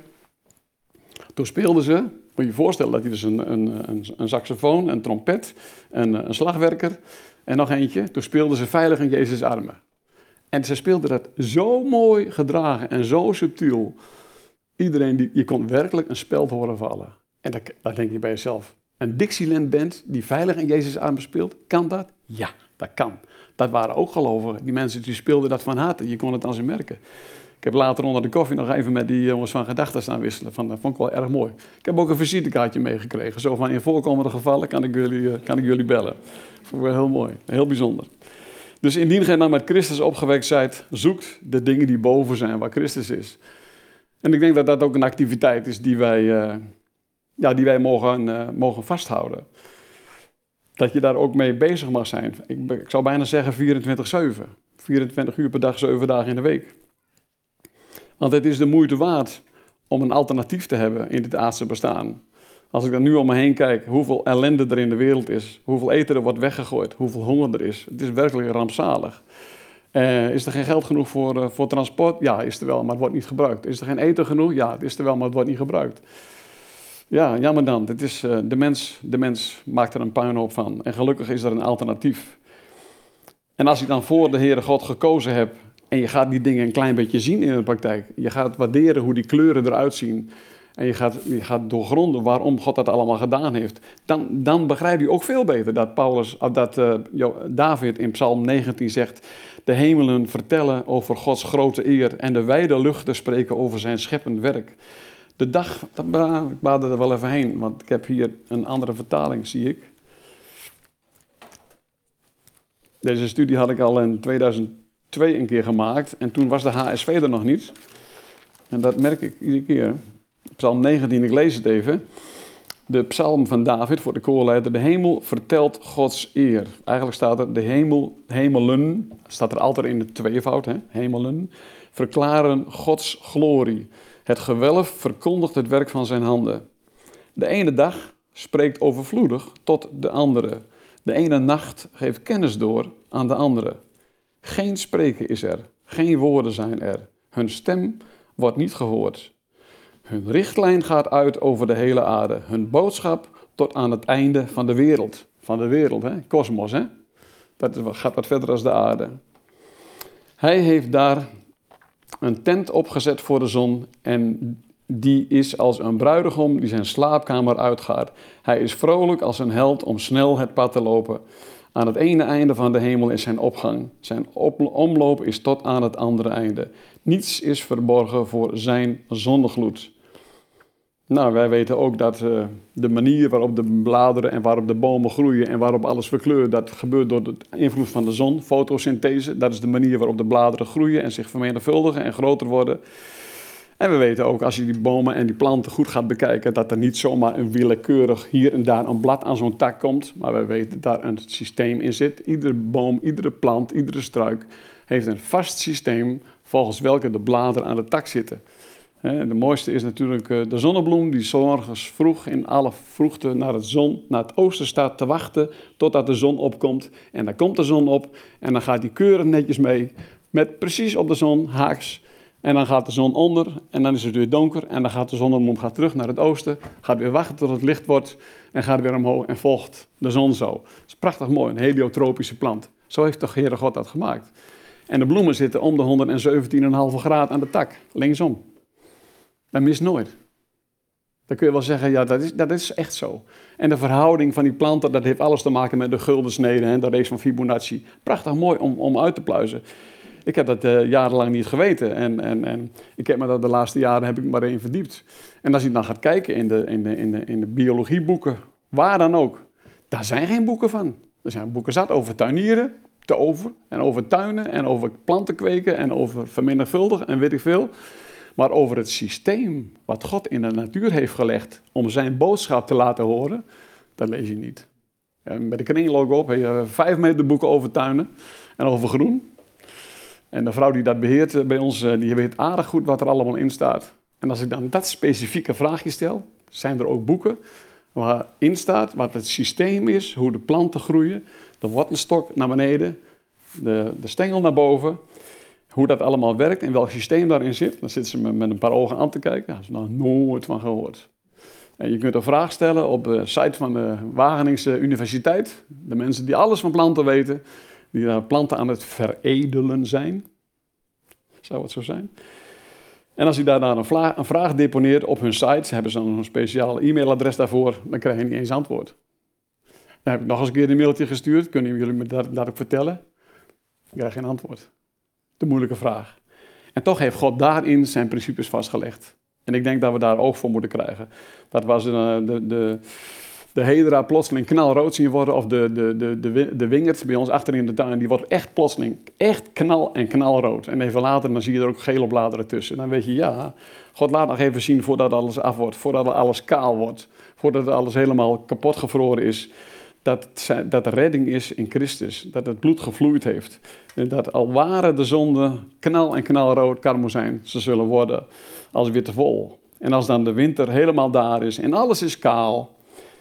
toen speelden ze, moet je je voorstellen dat hij dus een, een, een, een saxofoon, een trompet, een, een slagwerker en nog eentje, toen speelden ze Veilig in Jezus' armen. En ze speelden dat zo mooi gedragen en zo subtiel. Iedereen, die, je kon werkelijk een speld horen vallen. En dan, dan denk je bij jezelf, een Dixieland band die Veilig in Jezus' armen speelt, kan dat? Ja, dat kan. Dat waren ook gelovigen. Die mensen die speelden dat van harte. Je kon het aan ze merken. Ik heb later onder de koffie nog even met die jongens van gedachten staan wisselen. Van, dat vond ik wel erg mooi. Ik heb ook een visitekaartje meegekregen. Zo van, in voorkomende gevallen kan ik jullie, kan ik jullie bellen. Dat vond ik wel heel mooi. Heel bijzonder. Dus indien gij nou met Christus opgewekt zijt, zoekt de dingen die boven zijn, waar Christus is. En ik denk dat dat ook een activiteit is die wij, uh, ja, die wij mogen, uh, mogen vasthouden. Dat je daar ook mee bezig mag zijn. Ik, ik zou bijna zeggen vierentwintig zeven. vierentwintig uur per dag, zeven dagen in de week. Want het is de moeite waard om een alternatief te hebben in dit aardse bestaan. Als ik dan nu om me heen kijk, hoeveel ellende er in de wereld is, hoeveel eten er wordt weggegooid, hoeveel honger er is. Het is werkelijk rampzalig. Uh, is er geen geld genoeg voor, uh, voor transport? Ja, is er wel, maar het wordt niet gebruikt. Is er geen eten genoeg? Ja, het is er wel, maar het wordt niet gebruikt. Ja, jammer dan. Het is, uh, de, mens, de mens maakt er een puinhoop van. En gelukkig is er een alternatief. En als ik dan voor de Heere God gekozen heb en je gaat die dingen een klein beetje zien in de praktijk. Je gaat waarderen hoe die kleuren eruit zien. En je gaat, je gaat doorgronden waarom God dat allemaal gedaan heeft. Dan, dan begrijp je ook veel beter dat, Paulus, of dat uh, David in Psalm negentien zegt: de hemelen vertellen over Gods grote eer en de wijde luchten spreken over zijn scheppend werk. De dag, dat, ik baad er wel even heen, want ik heb hier een andere vertaling, zie ik. Deze studie had ik al in tweeduizend twee een keer gemaakt en toen was de H S V er nog niet. En dat merk ik iedere keer. Psalm negentien, ik lees het even. De psalm van David voor de koorleider. De hemel vertelt Gods eer. Eigenlijk staat er de hemel, hemelen, staat er altijd in de tweevoud, hè? Hemelen, verklaren Gods glorie. Het gewelf verkondigt het werk van zijn handen. De ene dag spreekt overvloedig tot de andere. De ene nacht geeft kennis door aan de andere. Geen spreken is er, geen woorden zijn er. Hun stem wordt niet gehoord. Hun richtlijn gaat uit over de hele aarde. Hun boodschap tot aan het einde van de wereld. Van de wereld, hè? Kosmos, hè? Dat gaat wat verder dan de aarde. Hij heeft daar een tent opgezet voor de zon en die is als een bruidegom die zijn slaapkamer uitgaat. Hij is vrolijk als een held om snel het pad te lopen. Aan het ene einde van de hemel is zijn opgang. Zijn op- omloop is tot aan het andere einde. Niets is verborgen voor zijn zonnegloed. Nou, wij weten ook dat uh, de manier waarop de bladeren en waarop de bomen groeien en waarop alles verkleurt, dat gebeurt door de invloed van de zon, fotosynthese. Dat is de manier waarop de bladeren groeien en zich vermenigvuldigen en groter worden. En we weten ook, als je die bomen en die planten goed gaat bekijken, dat er niet zomaar een willekeurig hier en daar een blad aan zo'n tak komt. Maar we weten dat daar een systeem in zit. Iedere boom, iedere plant, iedere struik heeft een vast systeem volgens welke de bladeren aan de tak zitten. De mooiste is natuurlijk de zonnebloem die 's morgens vroeg in alle vroegte naar het, zon, naar het oosten staat te wachten totdat de zon opkomt. En dan komt de zon op en dan gaat die keurig netjes mee met precies op de zon haaks. En dan gaat de zon onder en dan is het weer donker en dan gaat de zonnebloem gaat terug naar het oosten, gaat weer wachten tot het licht wordt en gaat weer omhoog en volgt de zon zo. Dat is prachtig mooi, een heliotropische plant. Zo heeft toch Heere God dat gemaakt. En de bloemen zitten om de honderdzeventien komma vijf graden aan de tak, linksom. Dat mist nooit. Dan kun je wel zeggen, ja, dat is, dat is echt zo. En de verhouding van die planten, dat heeft alles te maken met de guldensnede, hè, de reeks van Fibonacci. Prachtig mooi om, om uit te pluizen. Ik heb dat uh, jarenlang niet geweten. En, en, en ik heb me dat de laatste jaren heb ik maar in verdiept. En als je dan gaat kijken in de, in de, in de, in de biologieboeken, waar dan ook, daar zijn geen boeken van. Er zijn boeken zat over tuinieren, te over, en over tuinen, en over planten kweken, en over vermenigvuldigen, en weet ik veel. Maar over het systeem wat God in de natuur heeft gelegd om zijn boodschap te laten horen, dat lees je niet. En met de kringloop op heb je vijf meter boeken over tuinen en over groen. En de vrouw die dat beheert bij ons, die weet aardig goed wat er allemaal in staat. En als ik dan dat specifieke vraagje stel, zijn er ook boeken waarin staat wat het systeem is, hoe de planten groeien, de wortelstok naar beneden, de, de stengel naar boven, hoe dat allemaal werkt en welk systeem daarin zit. Dan zitten ze me met een paar ogen aan te kijken. Daar hebben ze nog nooit van gehoord. En je kunt een vraag stellen op de site van de Wageningse Universiteit. De mensen die alles van planten weten, die daar planten aan het veredelen zijn. Zou het zo zijn? En als je daar dan een, vla- een vraag deponeert op hun site, hebben ze dan een speciaal e-mailadres daarvoor, dan krijg je niet eens antwoord. Dan heb ik nog eens een keer een mailtje gestuurd, kunnen jullie me dat, dat ook vertellen? Ik krijg geen antwoord. De moeilijke vraag. En toch heeft God daarin zijn principes vastgelegd. En ik denk dat we daar oog voor moeten krijgen. Dat was uh, de, de, de hedera plotseling knalrood zien worden, of de, de, de, de, de wingerd bij ons achter in de tuin, die wordt echt plotseling echt knal en knalrood. En even later dan zie je er ook gele bladeren tussen. Dan weet je, ja, God laat nog even zien voordat alles af wordt, voordat alles kaal wordt, voordat alles helemaal kapot gevroren is. Dat, dat de redding is in Christus, dat het bloed gevloeid heeft. En dat al waren de zonden knal en knalrood karmozijn, ze zullen worden als witte wol. En als dan de winter helemaal daar is en alles is kaal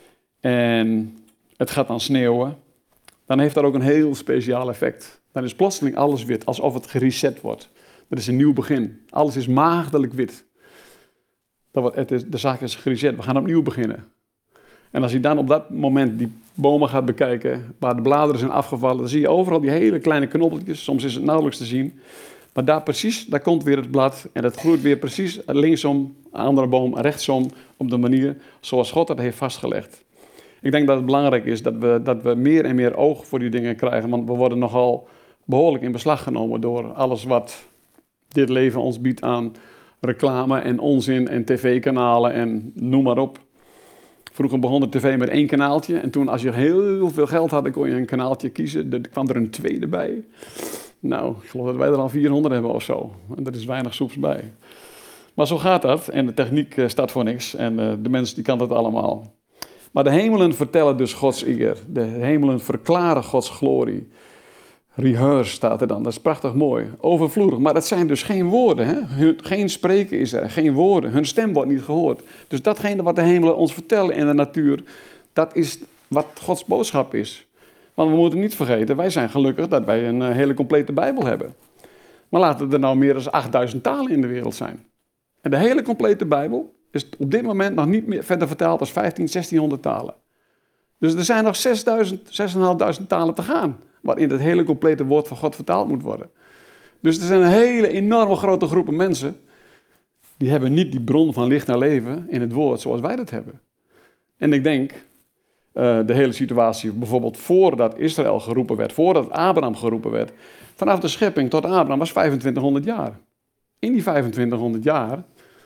en het gaat dan sneeuwen, dan heeft dat ook een heel speciaal effect. Dan is plotseling alles wit, alsof het gereset wordt. Dat is een nieuw begin. Alles is maagdelijk wit. Dat wordt, het is, de zaak is gereset, we gaan opnieuw beginnen. En als je dan op dat moment die bomen gaat bekijken, waar de bladeren zijn afgevallen, dan zie je overal die hele kleine knoppeltjes. Soms is het nauwelijks te zien. Maar daar precies, daar komt weer het blad en het groeit weer precies linksom, een andere boom rechtsom, op de manier zoals God dat heeft vastgelegd. Ik denk dat het belangrijk is dat we, dat we meer en meer oog voor die dingen krijgen, want we worden nogal behoorlijk in beslag genomen door alles wat dit leven ons biedt aan reclame en onzin en tv-kanalen en noem maar op. Vroeger begon de tv met één kanaaltje en toen als je heel veel geld had, dan kon je een kanaaltje kiezen. Er kwam er een tweede bij. Nou, ik geloof dat wij er al vierhonderd hebben of zo. En er is weinig soeps bij. Maar zo gaat dat en de techniek uh, staat voor niks en uh, de mens die kan dat allemaal. Maar de hemelen vertellen dus Gods eer. De hemelen verklaren Gods glorie. Rehearse staat er dan, dat is prachtig mooi. Overvloedig, maar dat zijn dus geen woorden. Hè? Hun, geen spreken is er, geen woorden. Hun stem wordt niet gehoord. Dus datgene wat de hemelen ons vertellen in de natuur, dat is wat Gods boodschap is. Want we moeten niet vergeten, wij zijn gelukkig dat wij een uh, hele complete Bijbel hebben. Maar laten er nou meer dan achtduizend talen in de wereld zijn. En de hele complete Bijbel is op dit moment nog niet meer verder vertaald als vijftienhonderd, zestienhonderd talen. Dus er zijn nog zesduizend, zesduizendvijfhonderd talen te gaan, waarin het hele complete woord van God vertaald moet worden. Dus er zijn een hele enorme grote groepen mensen, die hebben niet die bron van licht en leven in het woord zoals wij dat hebben. En ik denk, uh, de hele situatie, bijvoorbeeld voordat Israël geroepen werd, voordat Abraham geroepen werd, vanaf de schepping tot Abraham was vijfentwintighonderd jaar. In die vijfentwintighonderd jaar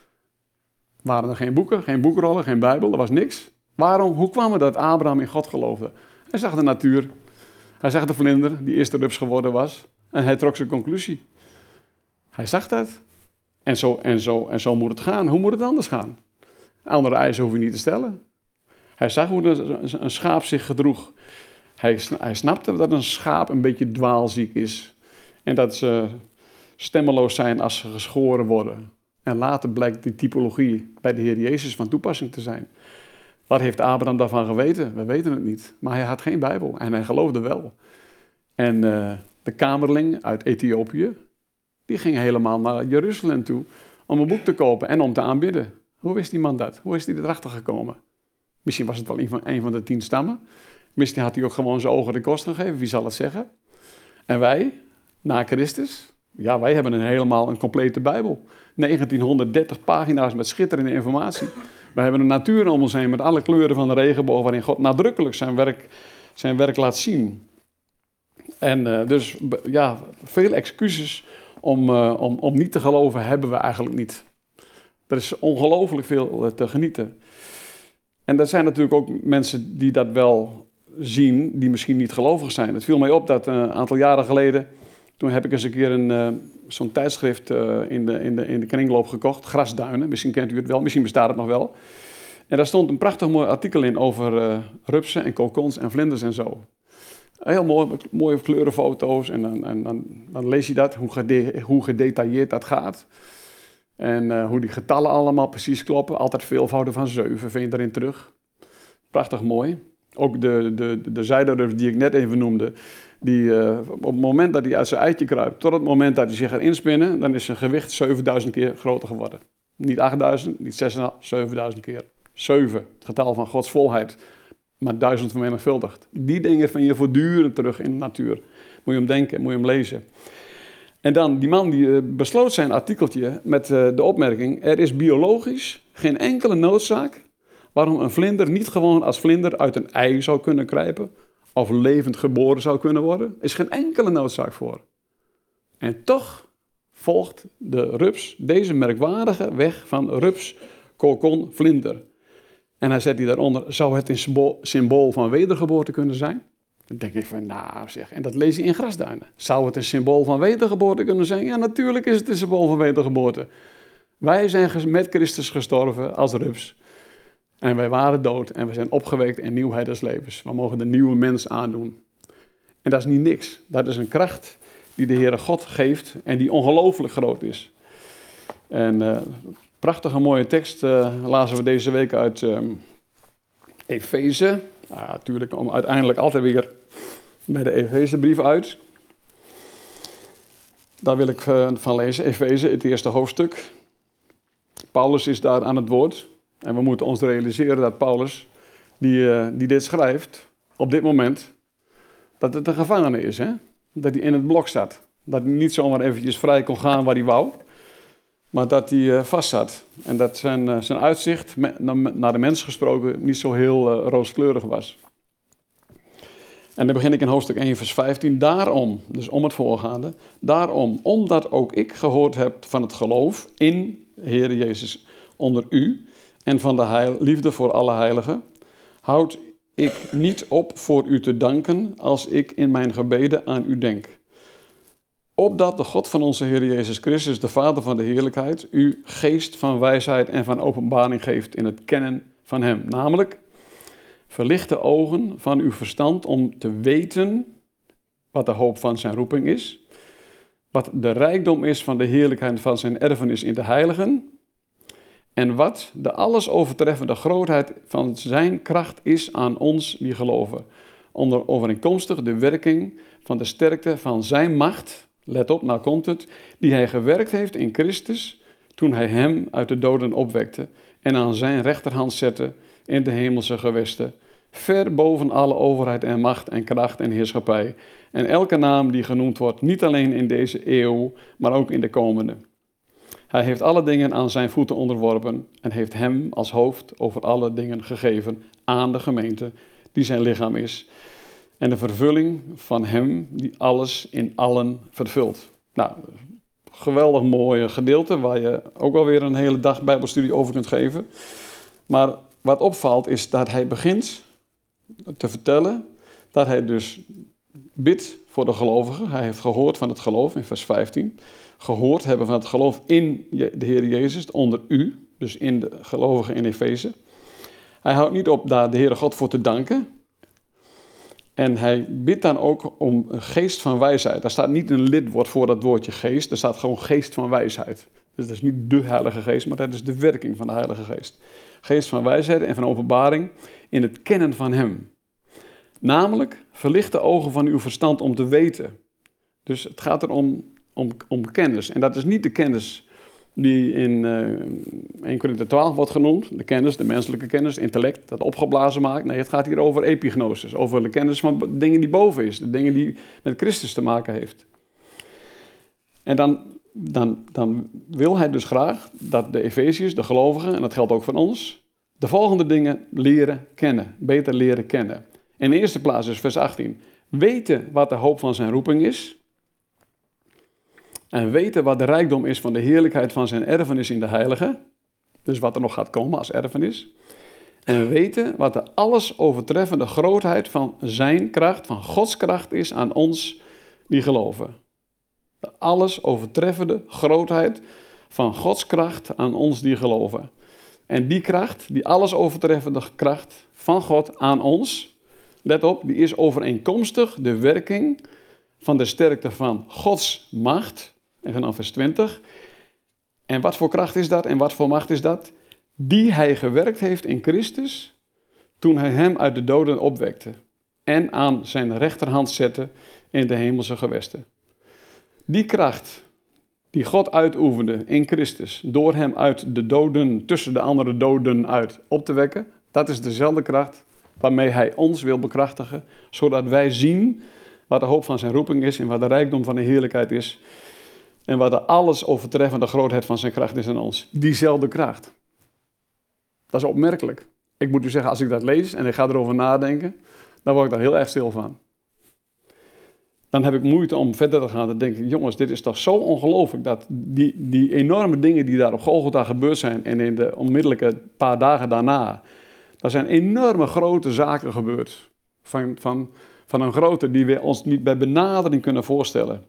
waren er geen boeken, geen boekrollen, geen Bijbel, er was niks. Waarom? Hoe kwam het dat Abraham in God geloofde? Hij zag de natuur. Hij zag de vlinder, die eerst de rups geworden was. En hij trok zijn conclusie. Hij zag dat. En zo, en zo, en zo moet het gaan. Hoe moet het anders gaan? Andere eisen hoef je niet te stellen. Hij zag hoe de, een schaap zich gedroeg. Hij, hij snapte dat een schaap een beetje dwaalziek is. En dat ze stemmeloos zijn als ze geschoren worden. En later blijkt die typologie bij de Heer Jezus van toepassing te zijn. Wat heeft Abraham daarvan geweten? We weten het niet. Maar hij had geen Bijbel en hij geloofde wel. En uh, de kamerling uit Ethiopië, die ging helemaal naar Jeruzalem toe om een boek te kopen en om te aanbidden. Hoe wist die man dat? Hoe is hij erachter gekomen? Misschien was het wel een van, een van de tien stammen. Misschien had hij ook gewoon zijn ogen de kost gegeven. Wie zal het zeggen? En wij, na Christus, ja, wij hebben een helemaal een complete Bijbel. negentienhonderddertig pagina's met schitterende informatie. We hebben een natuur om ons heen met alle kleuren van de regenboog, waarin God nadrukkelijk zijn werk, zijn werk laat zien. En uh, dus ja, veel excuses om, uh, om, om niet te geloven hebben we eigenlijk niet. Er is ongelooflijk veel uh, te genieten. En er zijn natuurlijk ook mensen die dat wel zien, die misschien niet gelovig zijn. Het viel mij op dat uh, een aantal jaren geleden, toen heb ik eens een keer een, uh, zo'n tijdschrift uh, in, de, in, de, in de kringloop gekocht, Grasduinen. Misschien kent u het wel, misschien bestaat het nog wel. En daar stond een prachtig mooi artikel in over uh, rupsen en kokons en vlinders en zo. Heel mooi, mooie kleurenfoto's en dan, en dan, dan lees je dat, hoe, gede, hoe gedetailleerd dat gaat. En uh, hoe die getallen allemaal precies kloppen. Altijd veelvouden van zeven vind je daarin terug. Prachtig mooi. Ook de, de, de zijderups die ik net even noemde, die uh, op het moment dat hij uit zijn eitje kruipt, tot het moment dat hij zich gaat inspinnen, dan is zijn gewicht zevenduizend keer groter geworden. Niet achtduizend, niet zesduizend, zevenduizend keer. zeven, het getal van Gods volheid, maar duizend vermenigvuldigd. Die dingen vind je voortdurend terug in de natuur. Moet je hem denken, moet je hem lezen. En dan, die man die uh, besloot zijn artikeltje met uh, de opmerking: er is biologisch geen enkele noodzaak waarom een vlinder niet gewoon als vlinder uit een ei zou kunnen kruipen of levend geboren zou kunnen worden. Er is geen enkele noodzaak voor. En toch volgt de rups deze merkwaardige weg van rups, kokon, vlinder. En hij zet die daaronder: zou het een symbool, symbool van wedergeboorte kunnen zijn? Dan denk ik van, nou zeg, en dat lees je in Grasduinen. Zou het een symbool van wedergeboorte kunnen zijn? Ja, natuurlijk is het een symbool van wedergeboorte. Wij zijn met Christus gestorven als rups. En wij waren dood en we zijn opgewekt in nieuwheid des levens. We mogen de nieuwe mens aandoen. En dat is niet niks. Dat is een kracht die de Heere God geeft en die ongelooflijk groot is. En uh, prachtige mooie tekst uh, lazen we deze week uit uh, Efeze. Nou, natuurlijk komen we uiteindelijk altijd weer bij de Efezebrief uit. Daar wil ik uh, van lezen, Efeze, het eerste hoofdstuk. Paulus is daar aan het woord. En we moeten ons realiseren dat Paulus, die, uh, die dit schrijft, op dit moment, dat het een gevangene is. Hè? Dat hij in het blok zat. Dat hij niet zomaar eventjes vrij kon gaan waar hij wou. Maar dat hij uh, vast zat. En dat zijn, uh, zijn uitzicht, me, naar de mens gesproken, niet zo heel uh, rooskleurig was. En dan begin ik in hoofdstuk één, vers vijftien. Daarom, dus om het voorgaande. Daarom, omdat ook ik gehoord heb van het geloof in Heere Jezus onder u en van de heil, liefde voor alle heiligen, houd ik niet op voor u te danken als ik in mijn gebeden aan u denk. Opdat de God van onze Heer Jezus Christus, de Vader van de heerlijkheid, u geest van wijsheid en van openbaring geeft in het kennen van hem. Namelijk, verlicht de ogen van uw verstand om te weten wat de hoop van zijn roeping is, wat de rijkdom is van de heerlijkheid van zijn erfenis in de heiligen, en wat de alles overtreffende grootheid van zijn kracht is aan ons die geloven, onder overeenkomstig de werking van de sterkte van zijn macht, let op, nou komt het, die hij gewerkt heeft in Christus, toen hij hem uit de doden opwekte en aan zijn rechterhand zette in de hemelse gewesten, ver boven alle overheid en macht en kracht en heerschappij, en elke naam die genoemd wordt, niet alleen in deze eeuw, maar ook in de komende. Hij heeft alle dingen aan zijn voeten onderworpen en heeft hem als hoofd over alle dingen gegeven aan de gemeente, die zijn lichaam is. En de vervulling van hem die alles in allen vervult. Nou, geweldig mooi gedeelte waar je ook wel weer een hele dag bijbelstudie over kunt geven. Maar wat opvalt is dat hij begint te vertellen dat hij dus bidt voor de gelovigen. Hij heeft gehoord van het geloof in vers vijftien. Gehoord hebben van het geloof in de Heer Jezus, onder u, dus in de gelovigen in Efeze. Hij houdt niet op daar de Heere God voor te danken. En hij bidt dan ook om een geest van wijsheid. Daar staat niet een lidwoord voor dat woordje geest, er staat gewoon geest van wijsheid. Dus dat is niet de Heilige Geest, maar dat is de werking van de Heilige Geest. Geest van wijsheid en van openbaring in het kennen van hem. Namelijk, verlicht de ogen van uw verstand om te weten. Dus het gaat erom om, om kennis. En dat is niet de kennis die in uh, Eerste Korinthe twaalf wordt genoemd. De kennis, de menselijke kennis, het intellect, dat opgeblazen maakt. Nee, het gaat hier over epignosis. Over de kennis van dingen die boven is. De dingen die met Christus te maken heeft. En dan, dan, dan wil hij dus graag dat de Efeziërs, de gelovigen, en dat geldt ook van ons, de volgende dingen leren kennen, beter leren kennen. In de eerste plaats is vers achttien. Weten wat de hoop van zijn roeping is. En weten wat de rijkdom is van de heerlijkheid van zijn erfenis in de heilige. Dus wat er nog gaat komen als erfenis. En weten wat de alles overtreffende grootheid van zijn kracht, van Gods kracht is aan ons die geloven. De alles overtreffende grootheid van Gods kracht aan ons die geloven. En die kracht, die alles overtreffende kracht van God aan ons, let op, die is overeenkomstig de werking van de sterkte van Gods macht. En vanaf vers twintig. En wat voor kracht is dat en wat voor macht is dat? Die hij gewerkt heeft in Christus toen hij hem uit de doden opwekte en aan zijn rechterhand zette in de hemelse gewesten. Die kracht die God uitoefende in Christus door hem uit de doden, tussen de andere doden uit op te wekken, dat is dezelfde kracht waarmee hij ons wil bekrachtigen, zodat wij zien wat de hoop van zijn roeping is en wat de rijkdom van de heerlijkheid is en wat de alles overtreffende grootheid van zijn kracht is aan ons. Diezelfde kracht. Dat is opmerkelijk. Ik moet u zeggen, als ik dat lees en ik ga erover nadenken, dan word ik daar heel erg stil van. Dan heb ik moeite om verder te gaan. Dan denk ik, jongens, dit is toch zo ongelooflijk dat die, die enorme dingen die daar op Golgotha gebeurd zijn en in de onmiddellijke paar dagen daarna, daar zijn enorme grote zaken gebeurd. Van, van, van een grootte die we ons niet bij benadering kunnen voorstellen.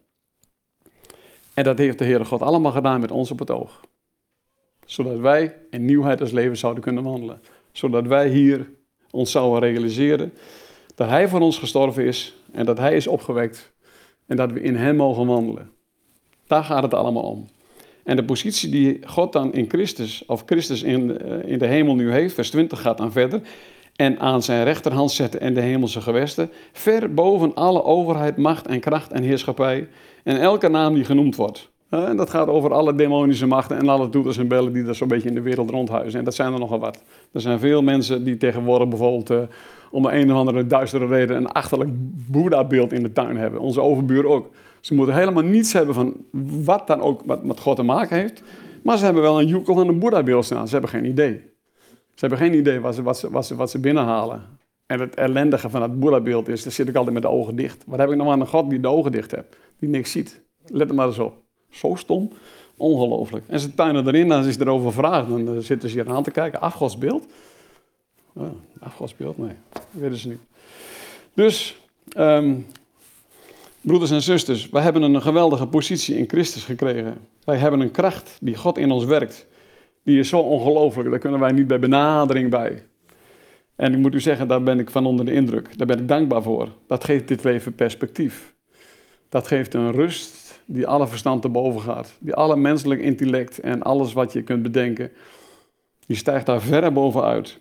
En dat heeft de Heere God allemaal gedaan met ons op het oog. Zodat wij in nieuwheid als leven zouden kunnen wandelen. Zodat wij hier ons zouden realiseren dat Hij voor ons gestorven is en dat Hij is opgewekt en dat we in Hem mogen wandelen. Daar gaat het allemaal om. En de positie die God dan in Christus, of Christus in, in de hemel nu heeft, vers twintig gaat dan verder, en aan zijn rechterhand zetten en de hemelse gewesten, ver boven alle overheid, macht en kracht en heerschappij en elke naam die genoemd wordt. En dat gaat over alle demonische machten en alle toeters en bellen die er zo'n beetje in de wereld rondhuizen. En dat zijn er nogal wat. Er zijn veel mensen die tegenwoordig bijvoorbeeld uh, om een of andere duistere reden een achterlijk Boeddha-beeld in de tuin hebben. Onze overbuur ook. Ze moeten helemaal niets hebben van wat dan ook wat met God te maken heeft. Maar ze hebben wel een joekel en een Boeddha-beeld staan. Ze hebben geen idee. Ze hebben geen idee wat ze, wat ze, wat ze, wat ze binnenhalen. En het ellendige van het Boeddha-beeld is, dan zit ik altijd met de ogen dicht. Wat heb ik nou aan een God die de ogen dicht heeft? Die niks ziet. Let er maar eens op. Zo stom. Ongelooflijk. En ze tuinen erin, en als je erover vraagt, dan zitten ze hier aan te kijken. Afgodsbeeld? Oh, afgodsbeeld? Nee, dat weten ze niet. Dus, um, broeders en zusters, wij hebben een geweldige positie in Christus gekregen. Wij hebben een kracht die God in ons werkt. Die is zo ongelooflijk, daar kunnen wij niet bij benadering bij. En ik moet u zeggen, daar ben ik van onder de indruk. Daar ben ik dankbaar voor. Dat geeft dit leven perspectief. Dat geeft een rust die alle verstand te boven gaat. Die alle menselijk intellect en alles wat je kunt bedenken, die stijgt daar verre bovenuit.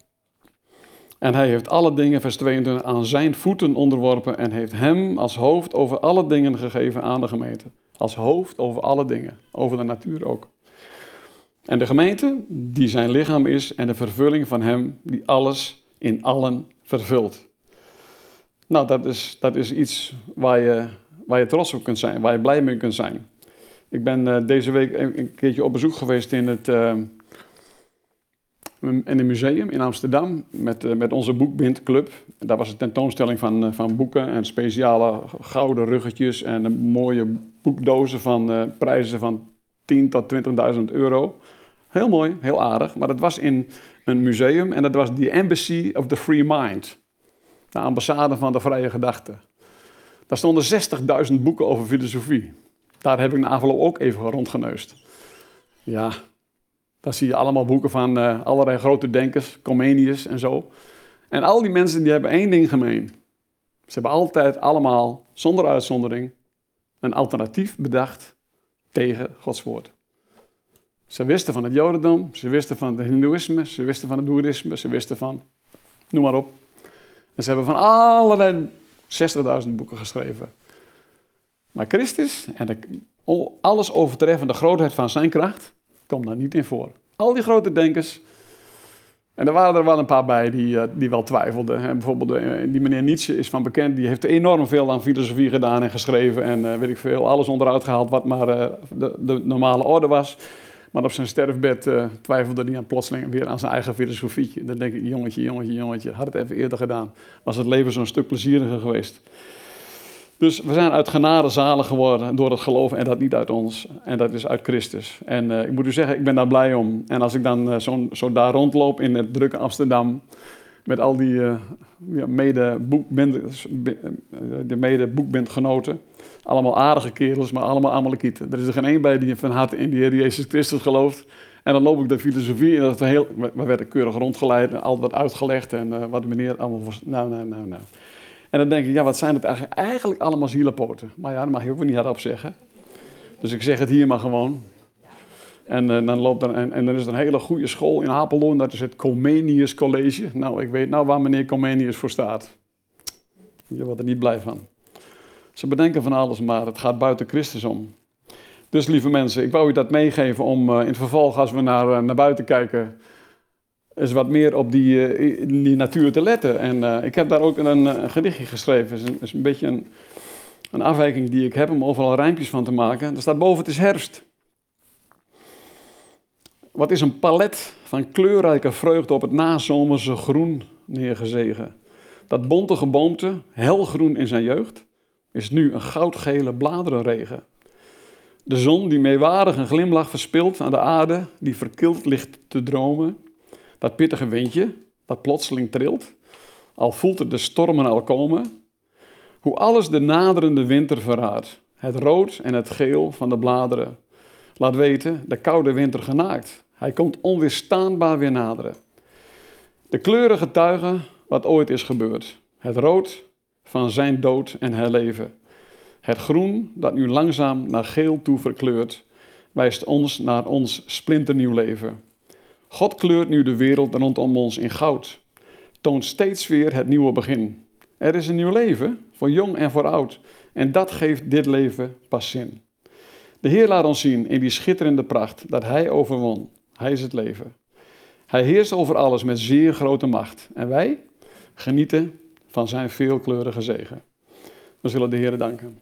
En hij heeft alle dingen, vers tweeëntwintig, aan zijn voeten onderworpen en heeft hem als hoofd over alle dingen gegeven aan de gemeente. Als hoofd over alle dingen, over de natuur ook. En de gemeente, die zijn lichaam is en de vervulling van hem die alles in allen vervult. Nou, dat is, dat is iets waar je, waar je trots op kunt zijn, waar je blij mee kunt zijn. Ik ben uh, deze week een, een keertje op bezoek geweest in het, uh, in een museum in Amsterdam met, uh, met onze boekbindclub. Daar was een tentoonstelling van, uh, van boeken en speciale gouden ruggetjes en uh, mooie boekdozen van uh, prijzen van tien tot twintigduizend euro. Heel mooi, heel aardig, maar dat was in een museum en dat was the Embassy of the Free Mind. De ambassade van de vrije gedachte. Daar stonden zestigduizend boeken over filosofie. Daar heb ik na afloop ook even rondgeneust. Ja, daar zie je allemaal boeken van uh, allerlei grote denkers, Comenius en zo. En al die mensen die hebben één ding gemeen. Ze hebben altijd allemaal, zonder uitzondering, een alternatief bedacht tegen Gods woord. Ze wisten van het Jodendom, ze wisten van het Hindoeïsme, ze wisten van het Boeddhisme, ze wisten van, noem maar op. En ze hebben van allerlei zestigduizend boeken geschreven. Maar Christus en de, alles overtreffende grootheid van zijn kracht komt daar niet in voor. Al die grote denkers, en er waren er wel een paar bij die, die wel twijfelden. En bijvoorbeeld die meneer Nietzsche is van bekend, die heeft enorm veel aan filosofie gedaan en geschreven en uh, weet ik veel, alles onderuit gehaald wat maar uh, de, de normale orde was. Maar op zijn sterfbed uh, twijfelde hij aan plotseling weer aan zijn eigen filosofietje. Dan denk ik, jongetje, jongetje, jongetje, had het even eerder gedaan. Was het leven zo'n stuk plezieriger geweest. Dus we zijn uit genade zalig geworden door het geloven en dat niet uit ons. En dat is uit Christus. En uh, ik moet u zeggen, ik ben daar blij om. En als ik dan uh, zo, zo daar rondloop in het drukke Amsterdam, met al die uh, ja, mede-boekband, de mede-boekbandgenoten, allemaal aardige kerels, maar allemaal Amalekieten. Er is er geen één bij die van harte in de Heer Jezus Christus gelooft. En dan loop ik de filosofie en dat is heel, we werden keurig rondgeleid en altijd wat uitgelegd en uh, wat de meneer allemaal voor, nou, nou, nou, nou. En dan denk ik, ja, wat zijn het eigenlijk, eigenlijk allemaal zielenpoten? Maar ja, dat mag je ook weer niet hardop zeggen. Dus ik zeg het hier maar gewoon. En, uh, dan loopt er, en, en dan is er een hele goede school in Apeldoorn, dat is het Comenius College. Nou, ik weet nou waar meneer Comenius voor staat. Je wordt er niet blij van. Ze bedenken van alles, maar het gaat buiten Christus om. Dus lieve mensen, ik wou u dat meegeven om uh, in het vervolg, als we naar, uh, naar buiten kijken, eens wat meer op die, uh, die natuur te letten. En uh, ik heb daar ook een, een gedichtje geschreven. Het is een, is een beetje een, een afwijking die ik heb om overal rijmpjes van te maken. Er staat boven, het is herfst. Wat is een palet van kleurrijke vreugde op het nazomerse groen neergezegen. Dat bonte geboomte, helgroen in zijn jeugd, is nu een goudgele bladerenregen. De zon die meewarig een glimlach verspilt aan de aarde, die verkild ligt te dromen. Dat pittige windje, dat plotseling trilt, al voelt het de stormen al komen. Hoe alles de naderende winter verraadt, het rood en het geel van de bladeren. Laat weten, de koude winter genaakt, hij komt onweerstaanbaar weer naderen. De kleuren getuigen wat ooit is gebeurd. Het rood van zijn dood en herleven. Het groen dat nu langzaam naar geel toe verkleurt, wijst ons naar ons splinternieuw leven. God kleurt nu de wereld rondom ons in goud. Toont steeds weer het nieuwe begin. Er is een nieuw leven, voor jong en voor oud. En dat geeft dit leven pas zin. De Heer laat ons zien in die schitterende pracht dat Hij overwon. Hij is het leven. Hij heerst over alles met zeer grote macht. En wij genieten van zijn veelkleurige zegen. We zullen de Heer danken.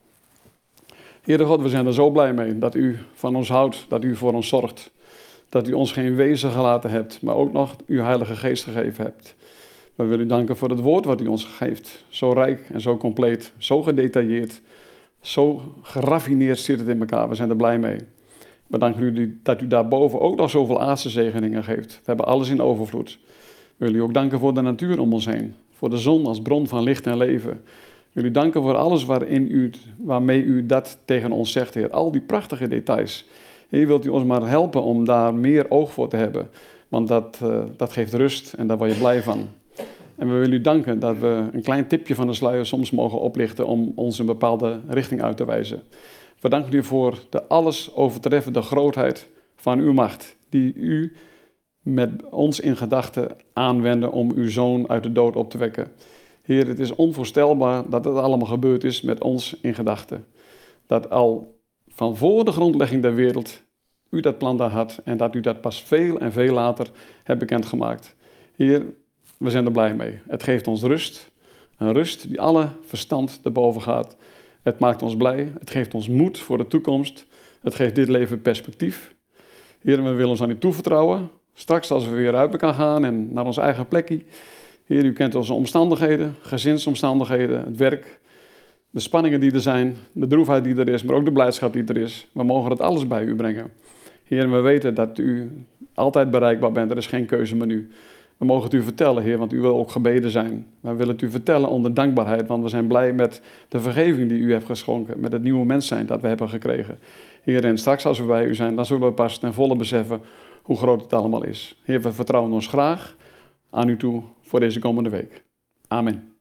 Heere God, we zijn er zo blij mee dat u van ons houdt, dat u voor ons zorgt. Dat u ons geen wezen gelaten hebt, maar ook nog uw Heilige Geest gegeven hebt. We willen u danken voor het woord wat u ons geeft. Zo rijk en zo compleet, zo gedetailleerd, zo geraffineerd zit het in elkaar. We zijn er blij mee. We danken u dat u daarboven ook nog zoveel aardse zegeningen geeft. We hebben alles in overvloed. We willen u ook danken voor de natuur om ons heen. Voor de zon als bron van licht en leven. We willen u danken voor alles waarin u, waarmee u dat tegen ons zegt, Heer. Al die prachtige details. Heer, wilt u ons maar helpen om daar meer oog voor te hebben. Want dat, uh, dat geeft rust en daar word je blij van. En we willen u danken dat we een klein tipje van de sluier soms mogen oplichten om ons een bepaalde richting uit te wijzen. We danken u voor de alles overtreffende grootheid van uw macht, die u met ons in gedachten aanwendde om uw zoon uit de dood op te wekken. Heer, het is onvoorstelbaar dat het allemaal gebeurd is met ons in gedachten. Dat al van voor de grondlegging der wereld u dat plan daar had en dat u dat pas veel en veel later hebt bekendgemaakt. Heer, we zijn er blij mee. Het geeft ons rust, een rust die alle verstand erboven gaat. Het maakt ons blij, het geeft ons moed voor de toekomst. Het geeft dit leven perspectief. Heer, we willen ons aan u toevertrouwen. Straks als we weer uit elkaar gaan en naar ons eigen plekje. Heer, u kent onze omstandigheden, gezinsomstandigheden, het werk, de spanningen die er zijn, de droefheid die er is, maar ook de blijdschap die er is. We mogen het alles bij u brengen. Heer, we weten dat u altijd bereikbaar bent, er is geen keuzemenu. We mogen het u vertellen, Heer, want u wil ook gebeden zijn. We willen het u vertellen onder dankbaarheid, want we zijn blij met de vergeving die u hebt geschonken, met het nieuwe mens zijn dat we hebben gekregen. Heer, en straks als we bij u zijn, dan zullen we pas ten volle beseffen hoe groot het allemaal is. Heer, we vertrouwen ons graag aan u toe voor deze komende week. Amen.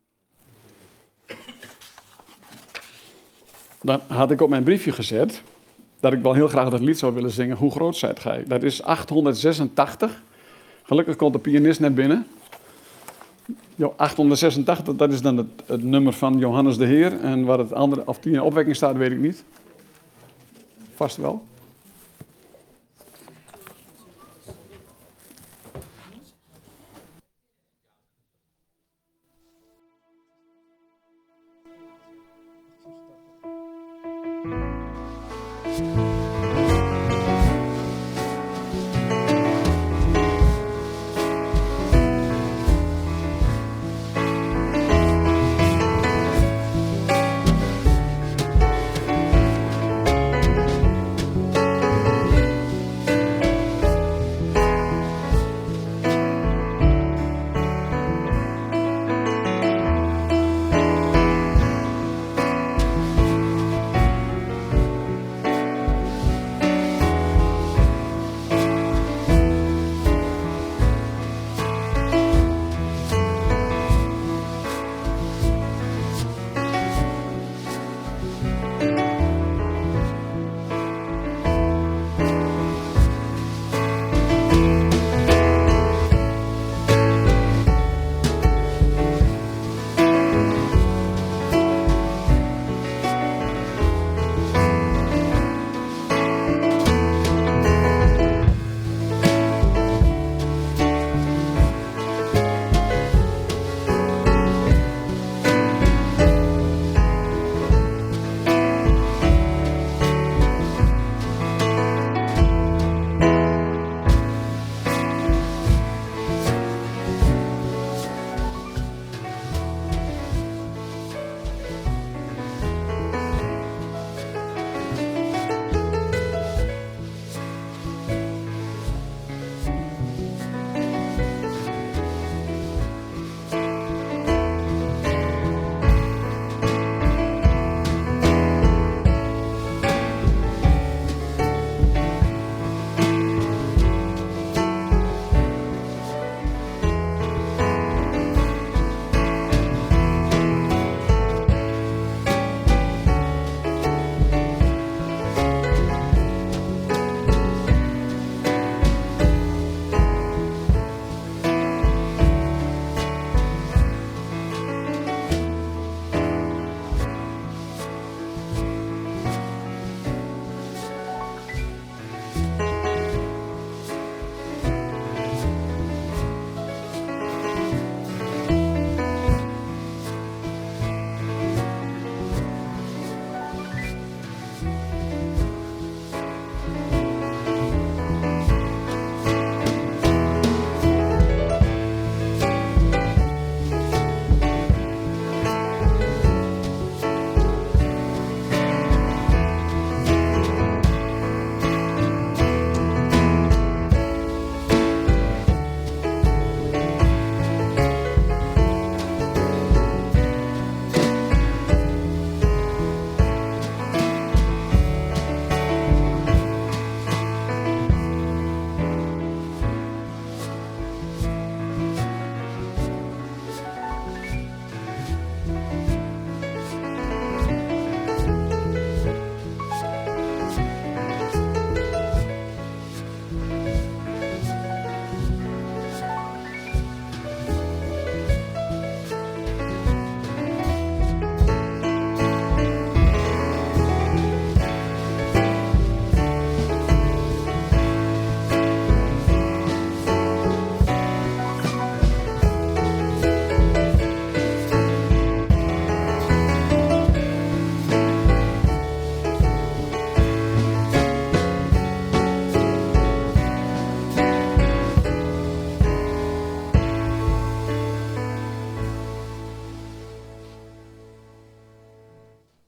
Dan had ik op mijn briefje gezet dat ik wel heel graag dat lied zou willen zingen, Hoe groot zijt gij? Dat is achthonderdzesentachtig. Gelukkig komt de pianist net binnen. Jo, achthonderdzesentachtig, dat is dan het, het nummer van Johannes de Heer. En waar het andere, of die in opwekking staat, weet ik niet. Vast wel.